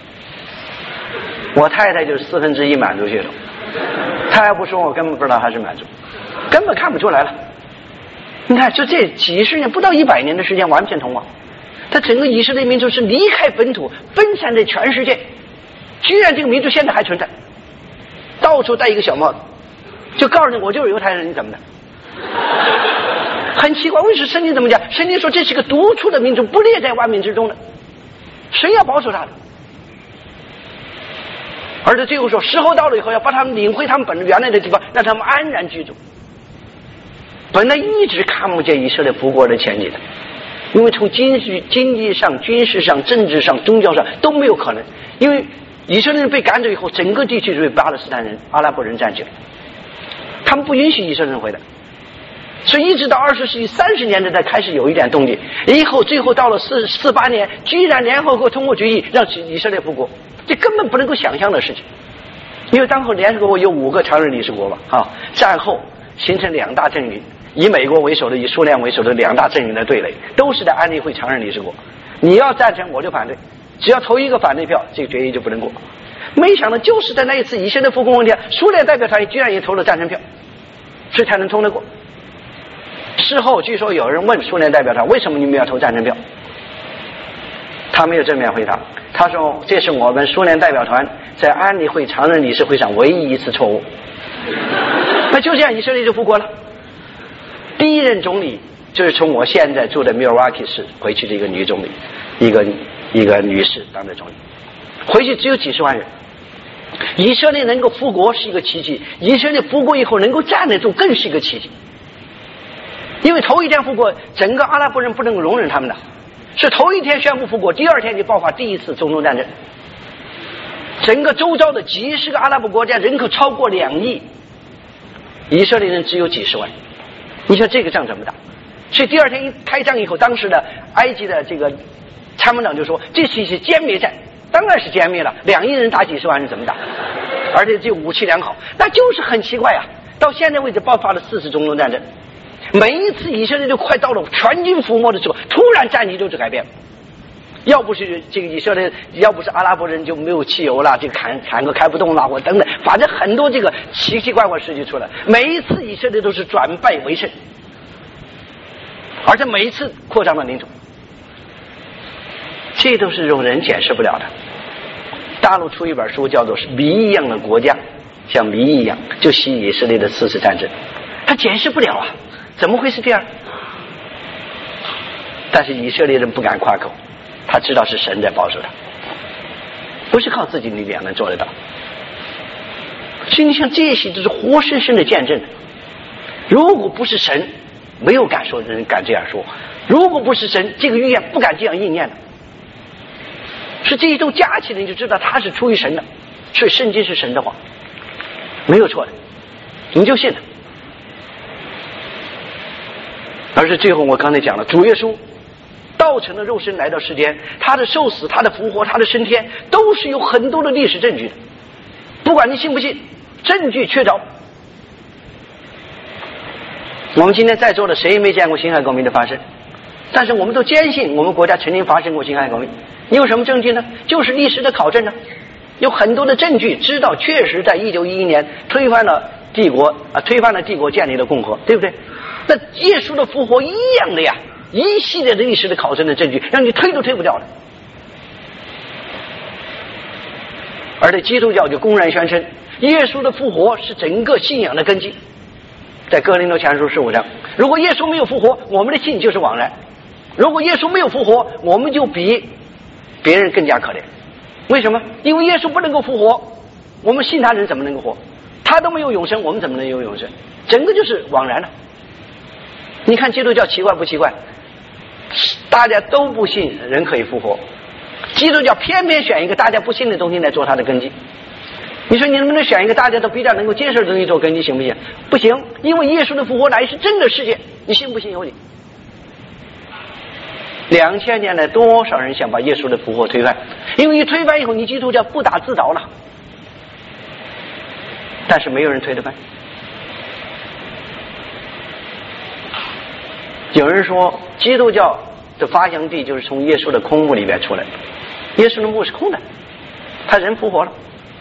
我太太就是四分之一满族血统，她要不说我根本不知道她是满族，根本看不出来了。你看就这几十年不到一百年的时间完全同化，他整个以色列民族是离开本土分散在全世界，居然这个民族现在还存在，到处戴一个小帽子，就告诉你我就是犹太人，你怎么的？很奇怪，为什么圣经怎么讲？圣经说这是个独出的民族，不列在万民之中的，谁要保守他的？而且最后说时候到了以后要把他们领回他们本原来的地方，让他们安然居住。本来一直看不见以色列复国的前景的，因为从经济经济上、军事上、政治上、宗教上都没有可能。因为以色列人被赶走以后，整个地区就被巴勒斯坦人、阿拉伯人占据了，他们不允许以色列人回来，所以一直到二十世纪三十年代才开始有一点动静。以后最后到了四四八年，居然联合国通过决议让以色列复国，这根本不能够想象的事情。因为当后联合国有五个常任理事国嘛，啊，战后形成两大阵营。以美国为首的，以苏联为首的两大阵营的对垒，都是在安理会常任理事国。你要赞成，我就反对，只要投一个反对票，这个决议就不能过。没想到就是在那一次以色列复国问题，苏联代表团居然也投了赞成票，所以才能通得过。事后据说有人问苏联代表团，为什么你们要投赞成票？他没有正面回答， 他说这是我们苏联代表团在安理会常任理事会上唯一一次错误。那就这样以色列就复国了。第一任总理就是从我现在住的密尔瓦基市回去的一个女总理，一个一个女士当的总理，回去只有几十万人。以色列能够复国是一个奇迹，以色列复国以后能够站得住更是一个奇迹。因为头一天复国，整个阿拉伯人不能容忍他们的，是头一天宣布复国，第二天就爆发第一次中东战争。整个周遭的几十个阿拉伯国家人口超过两亿，以色列人只有几十万，你说这个仗怎么打？所以第二天一开仗以后，当时的埃及的这个参谋长就说这是一次歼灭战。当然是歼灭了，两亿人打几十万人怎么打？而且这武器良好，那就是很奇怪啊！到现在为止爆发了四次中东战争，每一次以色列就快到了全军覆没的时候，突然战局就是改变。要不是这个以色列，要不是阿拉伯人就没有汽油了，这个坦坦克开不动了，或等等，反正很多这个奇奇怪怪事情出来。每一次以色列都是转败为胜，而且每一次扩张了领土，这都是用人解释不了的。大陆出一本书叫做《谜一样的国家》，像谜一样，就写以色列的四次战争，他解释不了啊，怎么会是这样？但是以色列人不敢夸口，他知道是神在保守他，不是靠自己力量能做得到。所以你像这些都是活生生的见证。如果不是神，没有敢说的人敢这样说；如果不是神，这个预言不敢这样应验的。是这一种加起来，你就知道他是出于神的，所以圣经是神的话，没有错的，你就信了。而是最后我刚才讲了，主耶稣道成了肉身来到世间，他的受死，他的复活，他的升天，都是有很多的历史证据的。不管你信不信，证据确凿。我们今天在座的谁也没见过辛亥革命的发生，但是我们都坚信我们国家曾经发生过辛亥革命。你有什么证据呢？就是历史的考证呢，有很多的证据知道确实在一九一一年推翻了帝国啊，推翻了帝国，建立了共和，对不对？那耶稣的复活一样的呀，一系列的历史的考证的证据，让你推都推不掉的。而且基督教就公然宣称耶稣的复活是整个信仰的根基。在哥林多前书十五章，如果耶稣没有复活，我们的信就是枉然；如果耶稣没有复活，我们就比别人更加可怜。为什么？因为耶稣不能够复活，我们信他人怎么能够活？他都没有永生，我们怎么能有永生？整个就是枉然了。你看基督教奇怪不奇怪？大家都不信人可以复活，基督教偏偏选一个大家不信的东西来做它的根基。你说你能不能选一个大家都比较能够接受的东西做根基，行不行？不行，因为耶稣的复活乃是真的事件，你信不信由你。两千年来，多少人想把耶稣的复活推翻？因为一推翻以后，你基督教不打自倒了。但是没有人推得翻。有人说，基督教的发祥地就是从耶稣的空墓里面出来的。耶稣的墓是空的，他人复活了。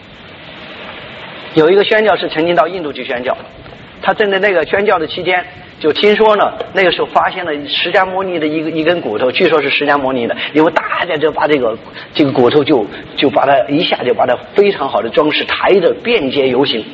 有一个宣教士曾经到印度去宣教，他正在那个宣教的期间，就听说呢，那个时候发现了释迦牟尼的一个一根骨头，据说是释迦牟尼的，因为大家就把这个这个骨头就就把它一下就把它非常好的装饰，抬着便捷游行，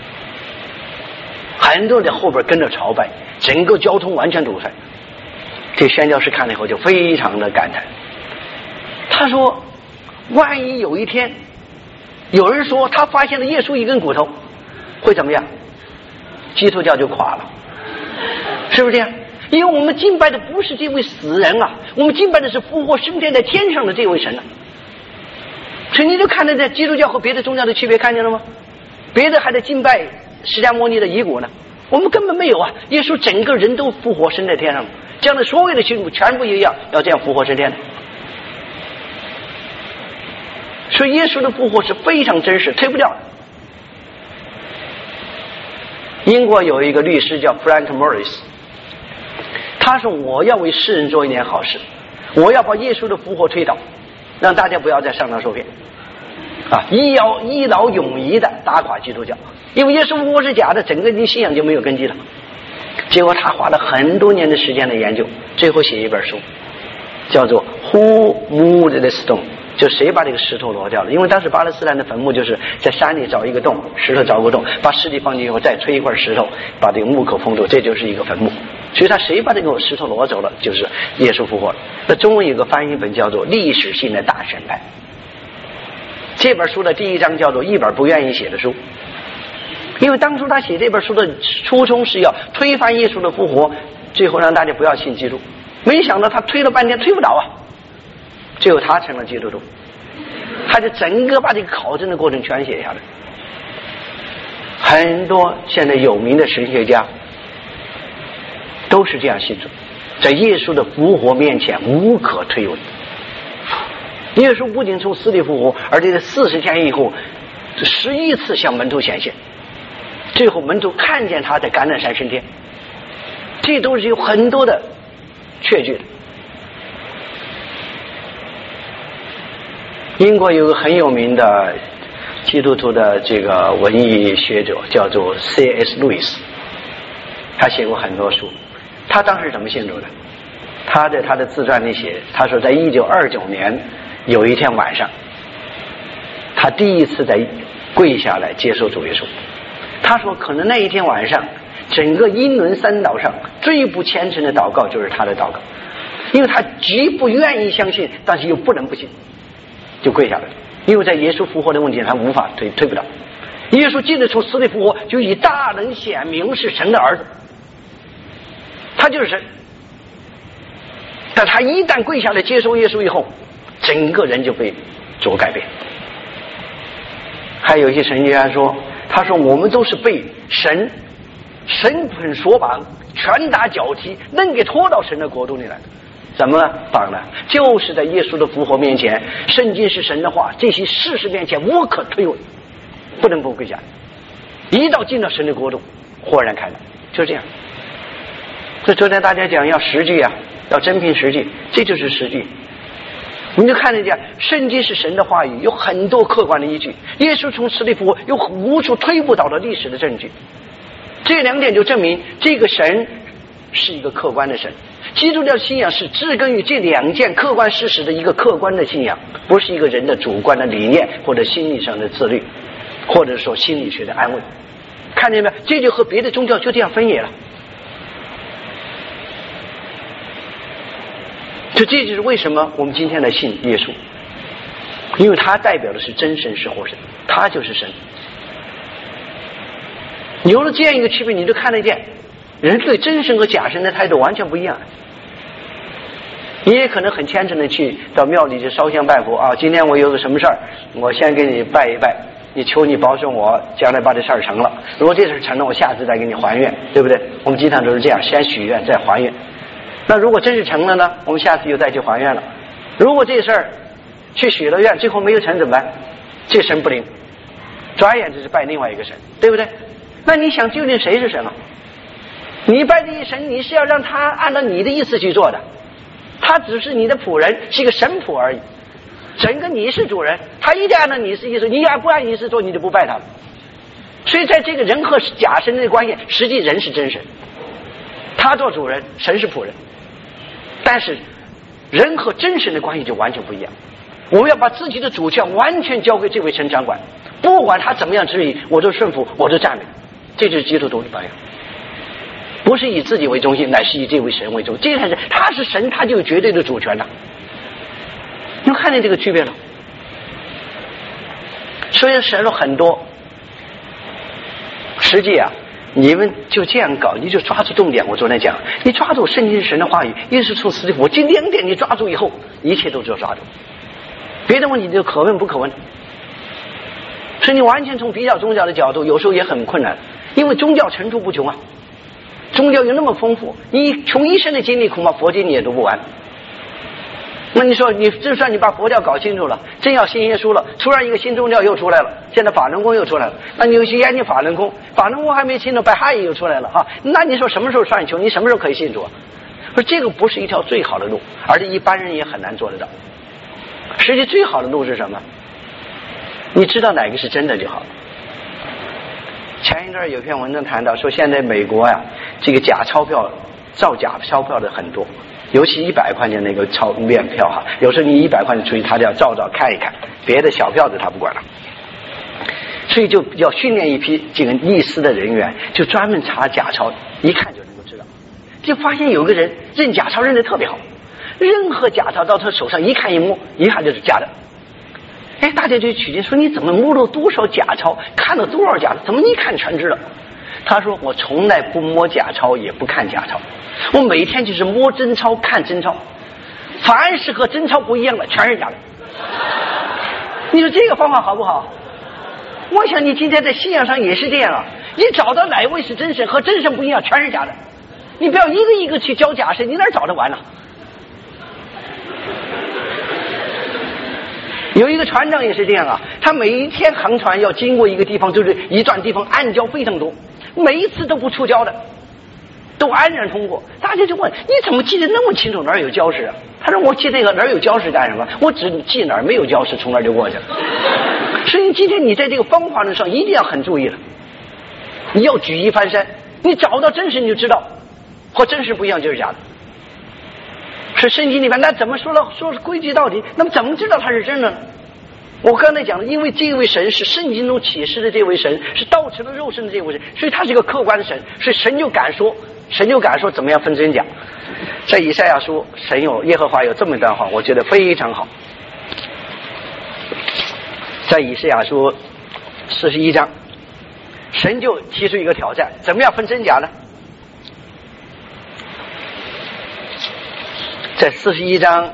很多人在后边跟着朝拜，整个交通完全堵塞。这宣教士看了以后就非常的感叹，他说：“万一有一天有人说他发现了耶稣一根骨头，会怎么样？基督教就垮了。”是不是这样？因为我们敬拜的不是这位死人啊，我们敬拜的是复活升天在天上的这位神啊。所以你就看到这基督教和别的宗教的区别，看见了吗？别的还在敬拜释迦牟尼的遗骨呢，我们根本没有啊！耶稣整个人都复活升在天上，这样的所有的信徒全部一样要这样复活升天的。所以耶稣的复活是非常真实，推不掉的。英国有一个律师叫 Frank Morris， 他说：“我要为世人做一件好事，我要把耶稣的复活推倒，让大家不要再上当受骗，啊，一劳一劳永逸的打垮基督教，因为耶稣复活是假的，整个你信仰就没有根基了。”结果他花了很多年的时间的研究，最后写一本书，叫做《Who Moved the Stone》， 就谁把这个石头挪掉了？因为当时巴勒斯坦的坟墓就是在山里找一个洞，石头凿个洞，把尸体放进去以后，再吹一块石头，把这个墓口封住，这就是一个坟墓。所以他谁把这个石头挪走了，就是耶稣复活了。那中文有个翻译本叫做《历史性的大审判》，这本书的第一章叫做《一本不愿意写的书》，因为当初他写这本书的初衷是要推翻耶稣的复活，最后让大家不要信基督。没想到他推了半天推不倒啊，最后他成了基督徒，他就整个把这个考证的过程全写下来。很多现在有名的神学家都是这样信主，在耶稣的复活面前无可推诿。耶稣不仅从死里复活，而且在四十天以后十一次向门徒显现，最后门徒看见他在橄榄山升天，这都是有很多的确据的。英国有个很有名的基督徒的这个文艺学者叫做 C S 路易斯，他写过很多书。他当时怎么信主的？他在他的自传里写，他说在一九二九年有一天晚上，他第一次在跪下来接受主耶稣。他说可能那一天晚上整个英伦三岛上最不虔诚的祷告就是他的祷告，因为他极不愿意相信，但是又不能不信，就跪下来了。因为在耶稣复活的问题他无法推推不倒。耶稣既然从死里复活，就以大能显明是神的儿子，他就是神。但他一旦跪下来接受耶稣以后，整个人就被主改变。还有一些神学家说，他说我们都是被神神捆锁绑，拳打脚踢，能给拖到神的国度里来。怎么绑呢？就是在耶稣的复活面前，圣经是神的话，这些事实面前无可推诿，不能不跪下。一到进到神的国度，豁然开朗，就这样。所以昨天大家讲要实际啊，要真凭实际，这就是实际。你就看得见，圣经是神的话语，有很多客观的依据。耶稣从死里复活，有无数推不倒的历史的证据。这两点就证明这个神是一个客观的神。基督教信仰是植根于这两件客观事实的一个客观的信仰，不是一个人的主观的理念或者心理上的自律，或者说心理学的安慰。看见没有？这就和别的宗教就这样分野了。就这就是为什么我们今天来信耶稣，因为他代表的是真神是活神，他就是神。有了这样一个区别，你就看得见人对真神和假神的态度完全不一样。你也可能很虔诚的去到庙里去烧香拜佛啊，今天我有个什么事儿，我先给你拜一拜，你求你保守我将来把这事儿成了，如果这事儿成了，我下次再给你还愿，对不对？我们经常都是这样，先许愿再还愿。那如果真是成了呢，我们下次又再去还愿了。如果这事儿去许了愿最后没有成怎么办？这神不灵，转眼就是拜另外一个神，对不对？那你想究竟谁是神啊？你拜这一神，你是要让他按照你的意思去做的，他只是你的仆人，是一个神仆而已。整个你是主人，他一定按照你是意思，你要不按意思做，你就不拜他了。所以在这个人和假神的关系，实际人是真神，他做主人，神是仆人。但是人和真神的关系就完全不一样。我们要把自己的主权完全交给这位神掌管，不管他怎么样质疑，我都顺服，我都赞美。这就是基督徒的榜样，不是以自己为中心，乃是以这位神为中心。这才是他是神，他就有绝对的主权了。你们看见这个区别了？所以神了很多，实际啊，你们就这样搞，你就抓住重点。我昨天讲，你抓住圣经神的话语，耶稣从死里复活，这两点你抓住以后，一切都只有抓住，别的问题就可问不可问。所以你完全从比较宗教的角度，有时候也很困难，因为宗教层出不穷啊，宗教有那么丰富，你穷一生的精力恐怕佛经你也读不完。那你说你就算你把佛教搞清楚了，真要信耶稣了，突然一个新宗教又出来了，现在法轮功又出来了，那你又去研究法轮功，法轮功还没清楚，拜哈耶又出来了啊，那你说什么时候算穷？你什么时候可以信主啊？说这个不是一条最好的路，而且一般人也很难做得到。实际最好的路是什么？你知道哪个是真的就好了。前一段有篇文章谈到说，现在美国呀、啊，这个假钞票、造假钞票的很多， 尤其一百块钱那个钞面票哈，有时候你一百块钱出去，他就要照照看一看，别的小票子他不管了。所以就要训练一批这个历司的人员，就专门查假钞，一看就能够知道。就发现有个人认假钞认得特别好，任何假钞到他手上一看一摸，一看就是假的。哎，大家就取经说，你怎么摸了多少假钞，看了多少假的，怎么一看全知道？他说我从来不摸假钞，也不看假钞，我每天就是摸真钞看真钞，凡是和真钞不一样的全是假的。你说这个方法好不好？我想你今天在信仰上也是这样啊，你找到哪位是真神，和真神不一样全是假的，你不要一个一个去教假神，你哪找得完呢？有一个船长也是这样啊，他每一天航船要经过一个地方，就是一段地方暗礁非常多，每一次都不出礁的，都安然通过。大家就问，你怎么记得那么清楚哪儿有礁石啊？他说我记这个哪儿有礁石干什么，我只记哪儿没有礁石，从哪儿就过去了。所以今天你在这个方法论上一定要很注意了，你要举一反三，你找到真实你就知道和真实不一样就是假的。是圣经里面那怎么说了，说归结到底，那么怎么知道它是真的呢？我刚才讲了，因为这位神是圣经中启示的这位神，是道成了肉身的这位神，所以他是一个客观的神，所以神就敢说，神就敢说怎么样分真假。在以赛亚书，神有耶和华有这么一段话，我觉得非常好。在以赛亚书四十一章，神就提出一个挑战，怎么样分真假呢？在四十一章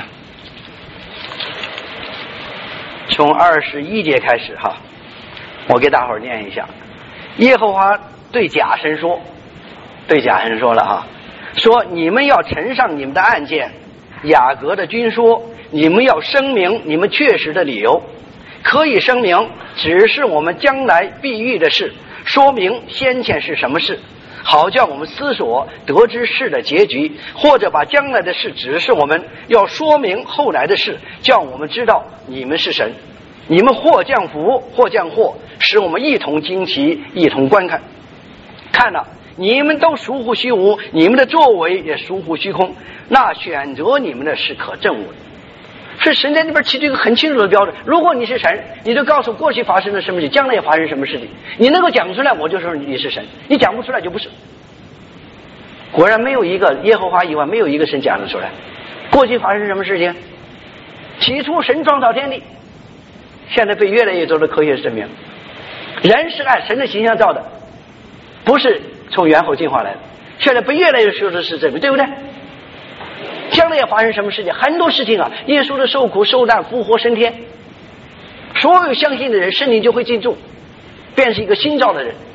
从二十一节开始哈，我给大伙儿念一下。耶和华对假神说，对假神说了哈，说你们要呈上你们的案件，雅各的君说，你们要声明你们确实的理由，可以声明只是我们将来必遇的事，说明先前是什么事，好叫我们思索得知事的结局，或者把将来的事指示我们，要说明后来的事，叫我们知道你们是神，你们或降福或降祸，使我们一同惊奇，一同观看。看了，你们都疏忽虚无，你们的作为也疏忽虚空，那选择你们的是可证悟的。是神在那边提出一个很清楚的标准，如果你是神，你就告诉过去发生了什么事，将来也发生什么事情，你能够讲出来，我就说你是神，你讲不出来就不是。果然没有一个耶和华以外没有一个神讲得出来过去发生什么事情。起初神创造天地，现在被越来越多的科学证明，人是按神的形象造的，不是从猿猴进化来的，现在被越来越多的事证明，对不对？将来要发生什么事情，很多事情啊，耶稣的受苦受难复活升天，所有相信的人圣灵就会进驻，变成一个新造的人，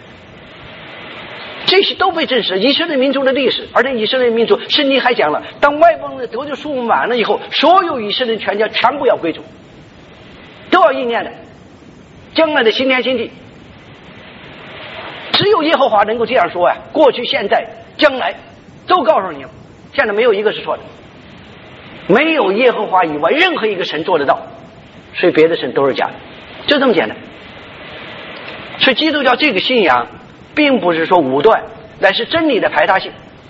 这些都被证实。以色列民族的历史，而且以色列民族圣经还讲了，当外邦人得救数目满了以后，所有以色列全家全部要归主，都要应验的将来的新天新地。只有耶和华能够这样说呀，过去现在将来都告诉你了，现在没有一个是错的，没有耶和华以外任何一个神做得到，所以别的神都是假的，就这么简单。所以基督教这个信仰并不是说武断，乃是真理的排他性。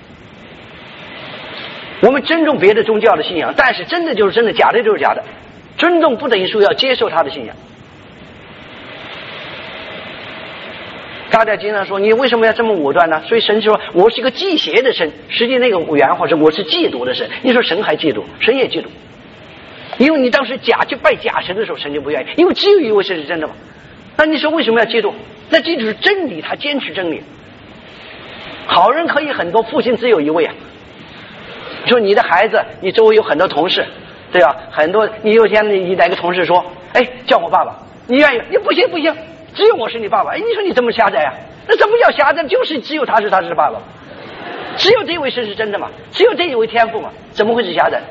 我们尊重别的宗教的信仰，但是真的就是真的，假的就是假的，尊重不等于说要接受他的信仰。大家经常说你为什么要这么武断呢？所以神说我是一个忌邪的神，实际那个原话是我是嫉妒的神。你说神还嫉妒，神也嫉妒，因为你当时假去拜假神的时候，神就不愿意，因为只有一位神是真的嘛。那你说为什么要嫉妒？那这就是真理，他坚持真理。好人可以很多，父亲只有一位啊。说你的孩子，你周围有很多同事，对吧？很多你有天你哪个同事说，哎，叫我爸爸，你愿意？你不行不行，只有我是你爸爸。哎，你说你怎么狭窄啊？那怎么叫狭窄？就是只有他是他是爸爸，只有这位神是真的嘛，只有这一位天父嘛，怎么会是狭窄？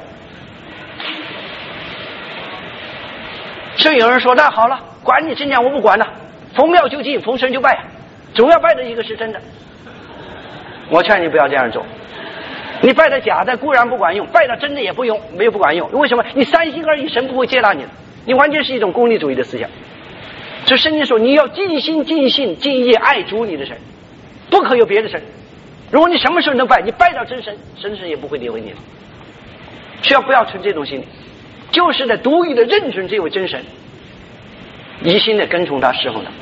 所以有人说，那好了，管你真假我不管了，逢庙就进，逢神就拜，总要拜的一个是真的。我劝你不要这样做，你拜的假的固然不管用，拜的真的也不用，没有不管用。为什么？你三心二意，神不会接纳你的，你完全是一种功利主义的思想。所以圣经说你要尽心尽性尽意爱主你的神，不可有别的神。 如果你什么时候能拜，你拜到真神，真神也不会理会你的。需要不要存这种心理，就是在独一的认准这位真神，一心的跟从他侍奉他。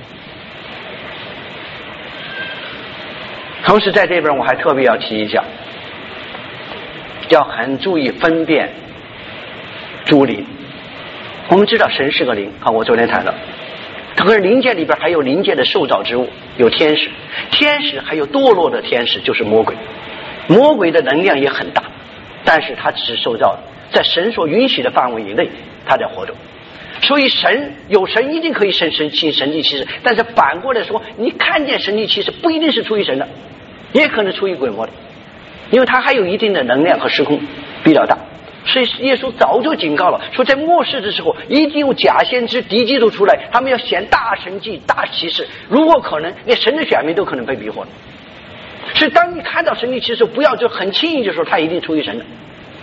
同时在这边我还特别要提一下，要很注意分辨诸灵。我们知道神是个灵啊，我昨天谈了，可是灵界里边还有灵界的受造之物，有天使，天使还有堕落的天使，就是魔鬼。魔鬼的能量也很大，但是他只是受造的，在神所允许的范围以内，他在活动。所以神有神一定可以神神奇神迹奇事，但是反过来说，你看见神迹奇事不一定是出于神的，也可能出于鬼魔的，因为他还有一定的能量和时空比较大。所以耶稣早就警告了，说在末世的时候一定有假先知敌基督出来，他们要显大神迹大奇事，如果可能连神的选民都可能被迷惑了。所以当你看到神迹奇事，不要就很轻易就说他一定出于神的。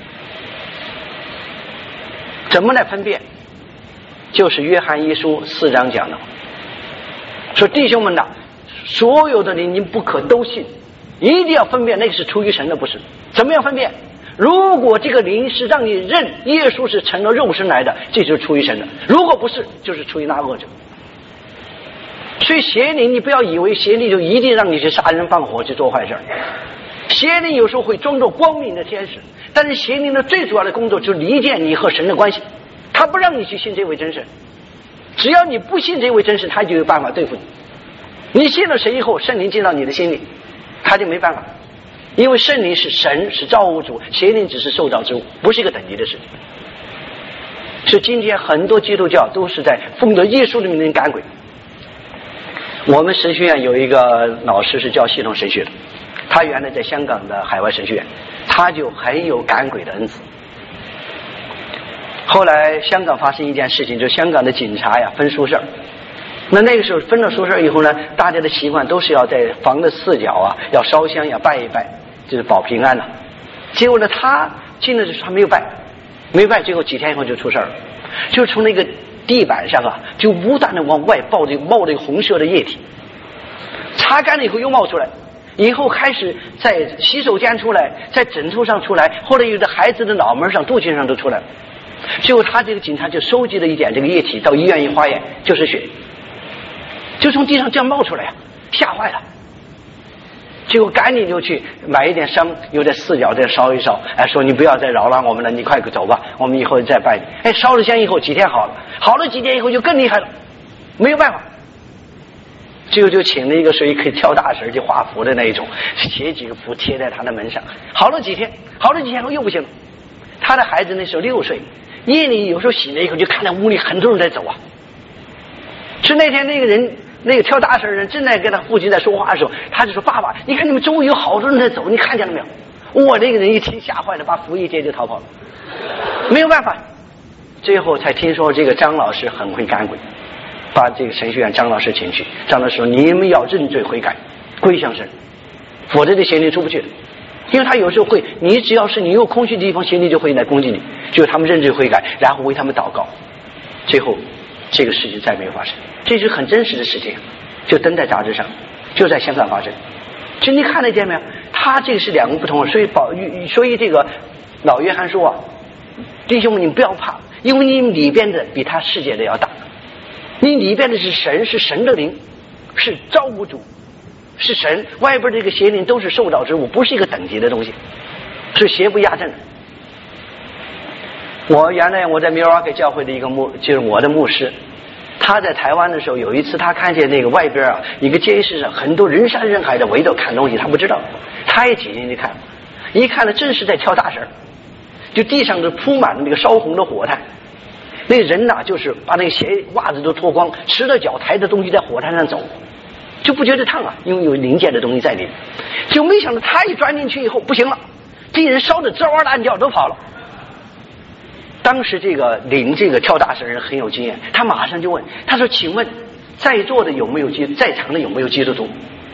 怎么来分辨？就是约翰一书四章讲的，说弟兄们呐，所有的灵您不可都信，一定要分辨那个是出于神的，不是。怎么样分辨？如果这个灵是让你认耶稣是成了肉身来的，这就是出于神的；如果不是，就是出于那恶者。所以邪灵，你不要以为邪灵就一定让你去杀人放火去做坏事。邪灵有时候会装作光明的天使，但是邪灵的最主要的工作就是离间你和神的关系，他不让你去信这位真神。只要你不信这位真神，他就有办法对付你。你信了神以后，圣灵进到你的心里，他就没办法，因为圣灵是神，是造物主，邪灵只是受造之物，不是一个等级的事情。所以今天很多基督教都是在奉着耶稣的名赶鬼。我们神学院有一个老师是教系统神学的，他原来在香港的海外神学院，他就很有赶鬼的恩赐。后来香港发生一件事情，就是香港的警察呀分宿舍，那那个时候分了宿舍以后呢，大家的习惯都是要在房的四角啊要烧香要拜一拜，就是保平安了。结果呢，他进了他没有拜，没拜，结果几天以后就出事了，就从那个地板上啊，就不断的往外爆这冒这个红色的液体，擦干了以后又冒出来，以后开始在洗手间出来，在枕头上出来，后来有的孩子的脑门上肚脐上都出来了。结果他这个警察就收集了一点这个液体，到医院一化验就是血，就从地上这样冒出来呀，吓坏了。结果赶紧就去买一点香，有点四角再烧一烧，哎，说你不要再扰乱我们了，你快走吧，我们以后再拜你。哎，烧了香以后几天好了，好了几天以后就更厉害了，没有办法，结果就请了一个谁可以跳大神去画符的那一种，写几个符贴在他的门上，好了几天，好了几天后又不行了。他的孩子那时候六岁，夜里有时候醒了以后就看到屋里很多人在走啊。是那天那个人那个跳大神的人正在跟他父亲在说话的时候，他就说爸爸，你看你们周围有好多人在走，你看见了没有？我那个人一听吓坏了，把符一接就逃跑了，没有办法。最后才听说这个张老师很会赶鬼，把这个神学院张老师请去，张老师说你们要认罪悔改归向神，否则这邪灵出不去的。因为他有时候会，你只要是你有空虚的地方，邪灵就会来攻击你，就是他们认罪悔改，然后为他们祷告，最后这个事情再没有发生。这是很真实的事情，就登在杂志上，就在香港发生。就你看得见没有？他这个是两个不同的，所以保所以这个老约翰说啊，弟兄们你们不要怕，因为你里边的比他世界的要大，你里边的是神，是神的灵，是造物主，是神，外边这个邪灵都是受造之物，不是一个等级的东西，是邪不压正的。我原来我在米尔瓦基教会的一个牧，就是我的牧师，他在台湾的时候，有一次他看见那个外边啊一个街市上很多人山人海的围着看东西，他不知道，他也挤进去看，一看呢正是在跳大神，就地上都铺满了那个烧红的火炭，那人呐、啊、就是把那个鞋袜子都脱光，赤着脚抬着东西在火炭上走，就不觉得烫啊，因为有零件的东西在里面。就没想到他一钻进去以后不行了，这人烧的吱哇乱叫都跑了。当时这个领这个跳大神人很有经验，他马上就问，他说请问在座的有没有基在场的有没有基督徒？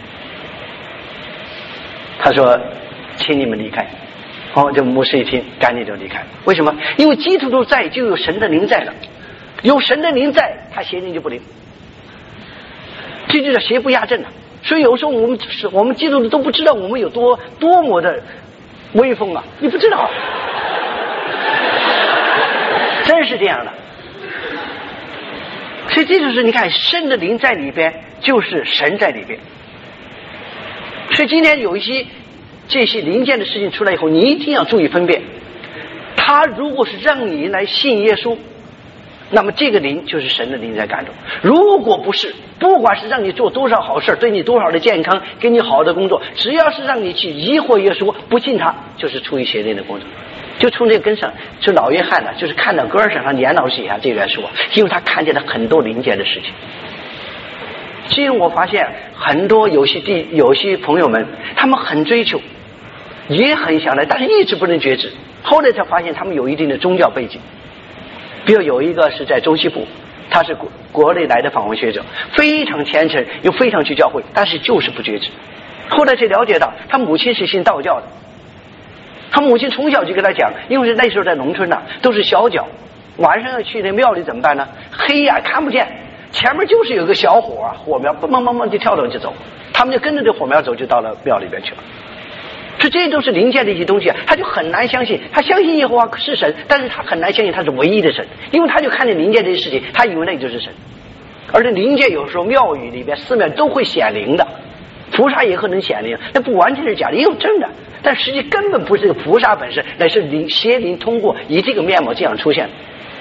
他说请你们离开。哦，这牧师一听赶紧就离开了。为什么？因为基督徒在就有神的灵在了，有神的灵在，他邪灵就不灵，这就叫邪不压正啊。 所以有时候我们我们基督徒都不知道我们有多多么的威风啊，你不知道，真是这样的。所以这就是你看，神的灵在里边，就是神在里边。所以今天有一些这些灵界的事情出来以后，你一定要注意分辨。他如果是让你来信耶稣，那么这个灵就是神的灵在感动。如果不是，不管是让你做多少好事，对你多少的健康，给你好的工作，只要是让你去疑惑耶稣，不信他，就是出于邪灵的工作。就从这个根上，就老约翰呢，就是看到根上他年老写下这段说，因为他看见了很多灵界的事情。其实我发现很多有些地有些朋友们，他们很追求，也很想来，但是一直不能觉知。后来才发现他们有一定的宗教背景。比如有一个是在中西部，他是国国内来的访问学者，非常虔诚又非常去教会，但是就是不觉知。后来才了解到他母亲是信道教的，他母亲从小就跟他讲，因为是那时候在农村呢、啊，都是小脚，晚上要去那庙里怎么办呢？黑呀、啊、看不见，前面就是有个小火啊，火苗嘣嘣嘣嘣就跳动就走，他们就跟着这火苗走，就到了庙里边去了。所以这都是灵界的一些东西啊，他就很难相信，他相信耶和华是神，但是他很难相信他是唯一的神，因为他就看见灵界这些事情，他以为那就是神。而且灵界有时候庙宇里边寺庙都会显灵的，菩萨也可能显灵，那不完全是假的，也有真的，但实际根本不是这个菩萨本身，乃是灵邪灵通过以这个面貌这样出现。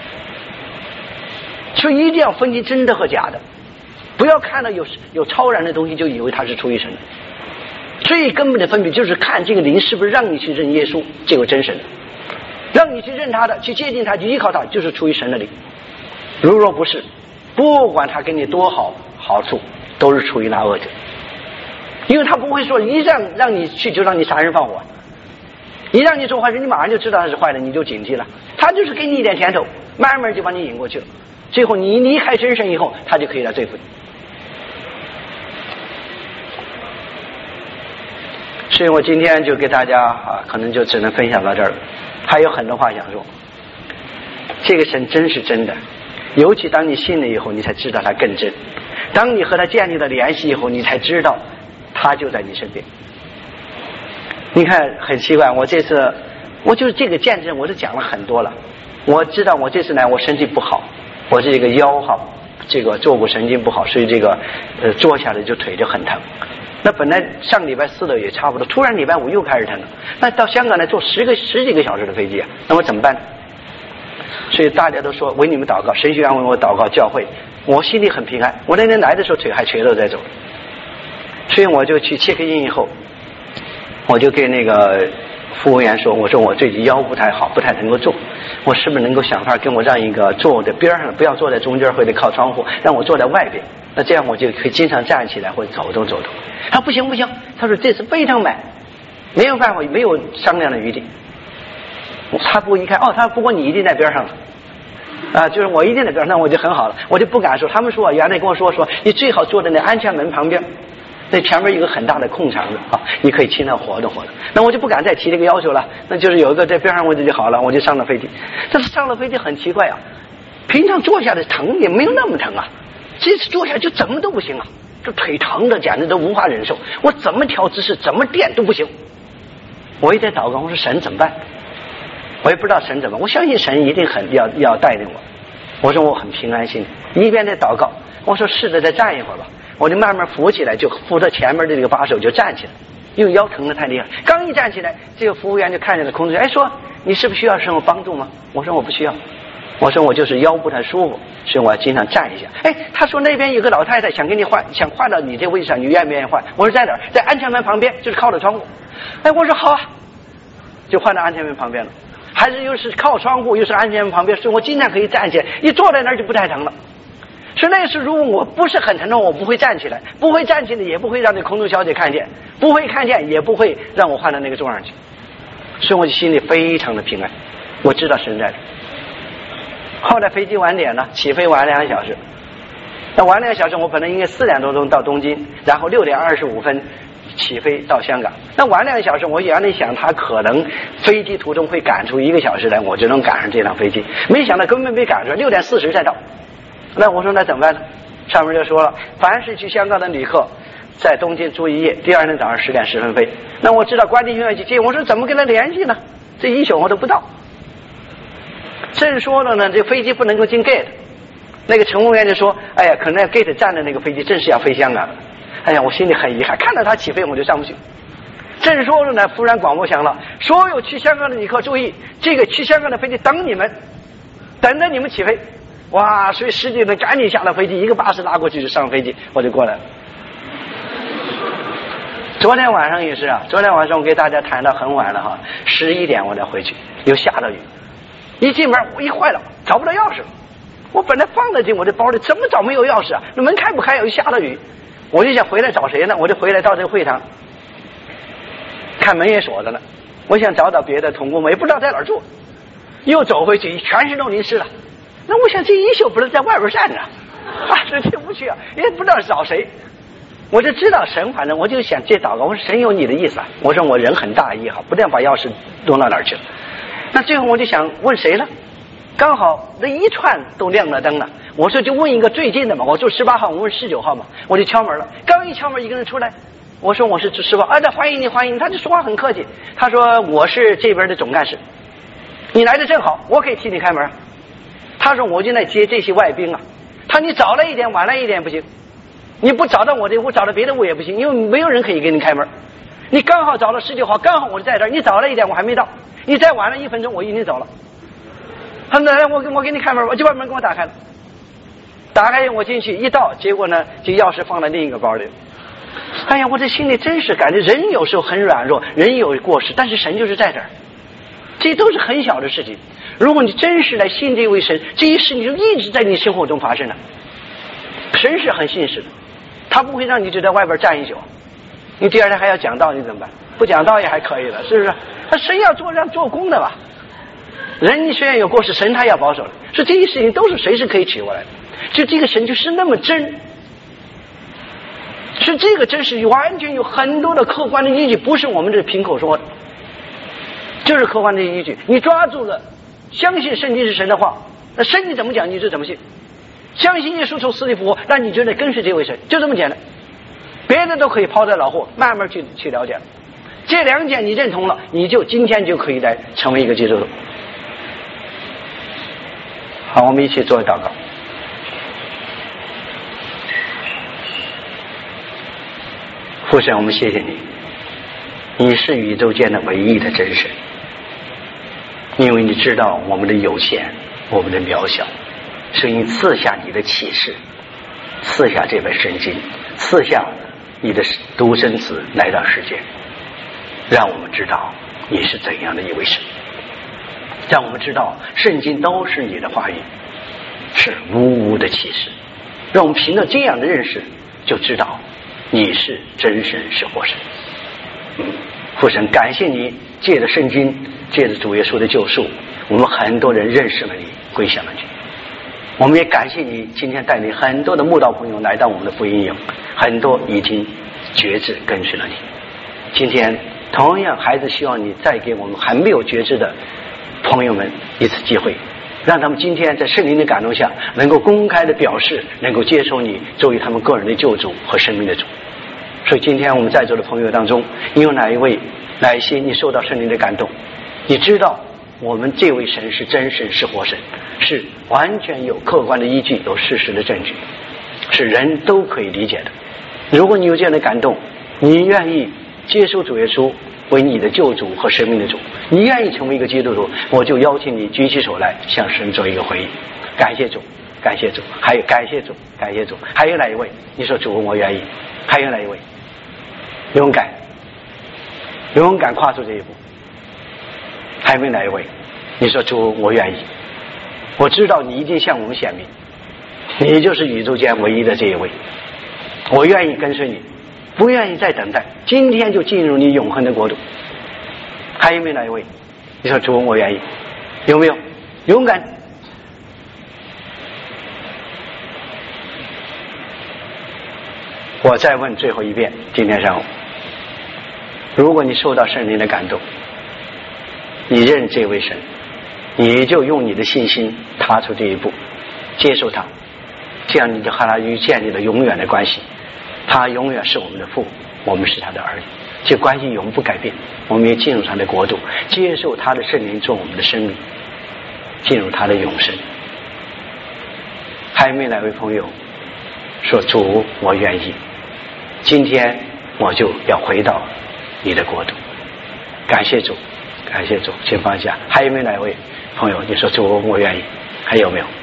所以一定要分清真的和假的，不要看到有有超然的东西就以为它是出于神的。最根本的分别就是看这个灵是不是让你去认耶稣这个真神，让你去认他的，去接近他，去依靠他，就是出于神的灵。如若不是，不管他给你多好好处，都是出于那恶者。因为他不会说一让让你去就让你杀人放火，一让你做坏事你马上就知道他是坏的，你就警惕了。他就是给你一点甜头，慢慢就把你引过去了，最后你离开真神以后，他就可以来对付你。所以我今天就给大家啊，可能就只能分享到这儿了，还有很多话想说。这个神真是真的，尤其当你信了以后，你才知道他更真。当你和他建立了联系以后，你才知道他就在你身边。你看很奇怪，我这次我就是这个见证我都讲了很多了。我知道我这次来我身体不好，我这个腰哈，这个坐骨神经不好，所以这个呃坐下来就腿就很疼。那本来上礼拜四的也差不多，突然礼拜五又开始疼了。那到香港来坐十个十几个小时的飞机啊，那我怎么办呢？所以大家都说为你们祷告，神学院为我祷告，教会，我心里很平安。我那天来的时候腿还瘸着在走，所以我就去切开印以后，我就给那个服务员说，我说我最近腰不太好，不太能够坐，我是不是能够想法跟我让一个坐在边上，不要坐在中间或者靠窗户，让我坐在外边，那这样我就可以经常站起来或者走动走动。他说不行不行，他说这是非常买，没有办法，没有商量的余地。他不一看，哦，他说不过你一定在边上了啊，就是我一定在边上，那我就很好了，我就不敢说。他们说原来跟我说说你最好坐在那安全门旁边，那前面有个很大的空场子啊，你可以尽量活动活动。那我就不敢再提这个要求了，那就是有一个在边上位置就好了，我就上了飞机。但是上了飞机很奇怪啊，平常坐下的疼也没有那么疼啊，这次坐下就怎么都不行啊，这腿疼的简直都无法忍受，我怎么调姿势怎么垫都不行。我一直在祷告，我说神怎么办？我也不知道神怎么，我相信神一定很要要带领我。我说我很平安心，一边在祷告，我说试着再站一会儿吧，我就慢慢扶起来，就扶到前面的这个把手就站起来，因为腰疼的太厉害。刚一站起来，这个服务员就看见了空中，哎，说你是不是需要什么帮助吗？我说我不需要，我说我就是腰不太舒服，所以我要经常站一下。哎，他说那边有个老太太想跟你换，想换到你这位置上，你愿不愿意换？我说在哪儿？在安全门旁边，就是靠着窗户。哎，我说好啊，就换到安全门旁边了。还是又是靠窗户又是安全门旁边，所以我经常可以站起来，一坐在那儿就不太疼了。所以那时如果我不是很疼痛，我不会站起来，不会站起来也不会让那空中小姐看见，不会看见也不会让我换到那个桌上去，所以我心里非常的平安，我知道神在这。后来飞机晚点了，起飞晚两个小时，那晚两个小时我本来应该四点多钟到东京，然后六点二十五分起飞到香港。那晚两个小时我原来想他可能飞机途中会赶出一个小时来，我就能赶上这辆飞机，没想到根本没赶上，六点四十才到。那我说那怎么办呢？ 上面就说了，凡是去香港的旅客在东京住一夜，第二天早上十点十分飞。那我知道关帝愿意去接，我说怎么跟他联系呢？这一宿我都不到。正说了呢，这飞机不能够进 gate， 那个乘务员就说，哎呀，可能 gate 站的那个飞机正是要飞香港的。哎呀，我心里很遗憾，看到他起飞我就上不去。正说着呢，突然广播响了，所有去香港的旅客注意，这个去香港的飞机等你们，等着你们起飞。哇，所以十几人赶紧下了飞机，一个巴士拉过去就上飞机，我就过来了。昨天晚上也是啊，昨天晚上我给大家谈到很晚了哈，十一点我再回去，又下了雨，一进门我一坏了，找不到钥匙，我本来放在这我这包里，怎么找没有钥匙啊？那门开不开，又下了雨，我就想回来找谁呢？我就回来到这个会堂，看门也锁着呢，我想找找别的同工们，也不知道在哪儿住，又走回去，全是都淋湿了。那我想这一宿不是在外边站着啊，这进不去啊，也不知道找谁。我就知道神，反正我就想这祷告，我说神有你的意思啊，我说我人很大意哈，不但把钥匙弄到哪儿去了。那最后我就想问谁了，刚好那一串都亮了灯了，我说就问一个最近的嘛，我住十八号，我问十九号嘛，我就敲门了，刚一敲门一个人出来，我说我是十八，啊，那欢迎你欢迎你，他就说话很客气，他说我是这边的总干事，你来的正好，我可以替你开门。他说我就来接这些外宾啊，他你早来一点晚来一点不行，你不找到我这屋找到别的屋也不行，因为没有人可以给你开门，你刚好找到十九号，刚好我就在这儿，你早了一点我还没到，你再晚了一分钟我已经走了。他说来我我给你开门，我就把门给我打开了，打开我进去一到，结果呢这钥匙放在另一个包里。哎呀，我这心里真是感觉人有时候很软弱，人有过失，但是神就是在这儿，这都是很小的事情。如果你真是来信这位神，这一事你就一直在你生活中发生了。神是很信实的，他不会让你就在外边站一宿，你第二天还要讲道，你怎么办？不讲道也还可以了，是不是？他神要做让做工的吧？人虽然有过失，神他要保守的，所以这些事情都是随时可以取过来的。就这个神就是那么真，是这个真是完全有很多的客观的依据，不是我们这凭口说的，就是客观的依据。你抓住了，相信圣经是神的话，那圣经怎么讲你就怎么信。相信耶稣从死里复活，那你就得跟随这位神，就这么简单。别的都可以抛在脑后，慢慢去去了解。这两点你认同了，你就今天就可以来成为一个基督徒。好，我们一起做祷告。父神，我们谢谢你，你是宇宙间的唯一的真神，因为你知道我们的有限，我们的渺小，所以你赐下你的启示，赐下这本圣经，赐下你的独生子来到世界，让我们知道你是怎样的一位神，让我们知道圣经都是你的话语，是无无的启示，让我们凭着这样的认识就知道你是真神，是活神。嗯，父神，感谢你借着圣经，借着主耶稣的救赎，我们很多人认识了你，归向了你。我们也感谢你今天带领很多的慕道朋友来到我们的福音营，很多已经觉知跟随了你。今天同样还是希望你再给我们还没有觉知的朋友们一次机会，让他们今天在圣灵的感动下能够公开的表示，能够接受你作为他们个人的救主和生命的主。所以今天我们在座的朋友当中，你有哪一位哪一些你受到圣灵的感动，你知道我们这位神是真神，是活神，是完全有客观的依据，有事实的证据，是人都可以理解的。如果你有这样的感动，你愿意接受主耶稣为你的救主和生命的主，你愿意成为一个基督徒，我就邀请你举起手来向神做一个回应。感谢主，感谢主，还有感谢主，感谢主。还有哪一位你说主我愿意？还有哪一位勇敢勇敢跨出这一步？还有没有哪一位你说主我愿意？我知道你一定向我们显明，你就是宇宙间唯一的这一位，我愿意跟随你，不愿意再等待，今天就进入你永恒的国度。还有没有哪一位你说主我愿意？有没有勇敢？我再问最后一遍，今天上午如果你受到圣灵的感动，你认这位神，你就用你的信心踏出这一步，接受他， 这样你就和他与建立了永远的关系。他永远是我们的父，我们是他的儿女，这关系永不改变。我们也进入他的国度，接受他的圣灵做我们的生命，进入他的永生。还没来位朋友说，主，我愿意，今天我就要回到你的国度。感谢主，感谢主，请放下。还有没有哪位朋友你说，主，我愿意？还有没有？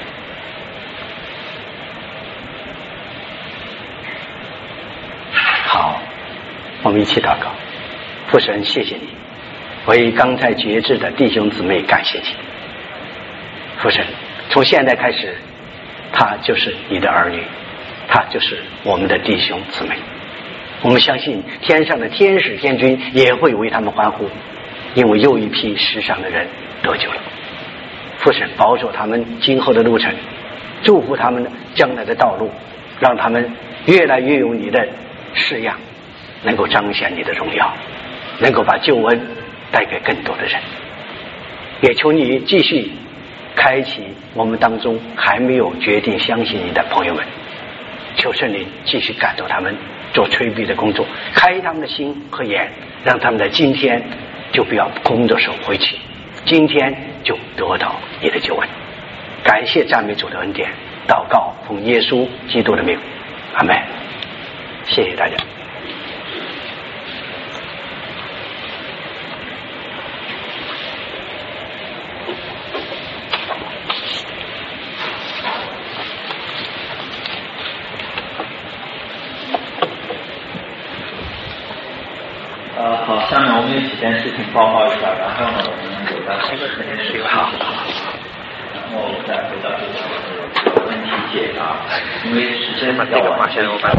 好，我们一起祷告。父神，谢谢你，为刚才觉志的弟兄姊妹感谢你。父神，从现在开始，他就是你的儿女，他就是我们的弟兄姊妹。我们相信天上的天使天军也会为他们欢呼，因为又一批世上的人得救了。父神，保守他们今后的路程，祝福他们将来的道路，让他们越来越有你的式样，能够彰显你的荣耀，能够把救恩带给更多的人。也求你继续开启我们当中还没有决定相信你的朋友们，求圣灵继续感动他们做催逼的工作，开他们的心和眼，让他们在今天就不要空着手回去，今天就得到你的救恩。感谢赞美主的恩典，祷告奉耶稣基督的名，阿们。谢谢大家。 呃，好，下面我们有几件事情报告一下，然后呢，我们有在这个时间时好，然后再回到这个问题解答，因为时间比较晚，所以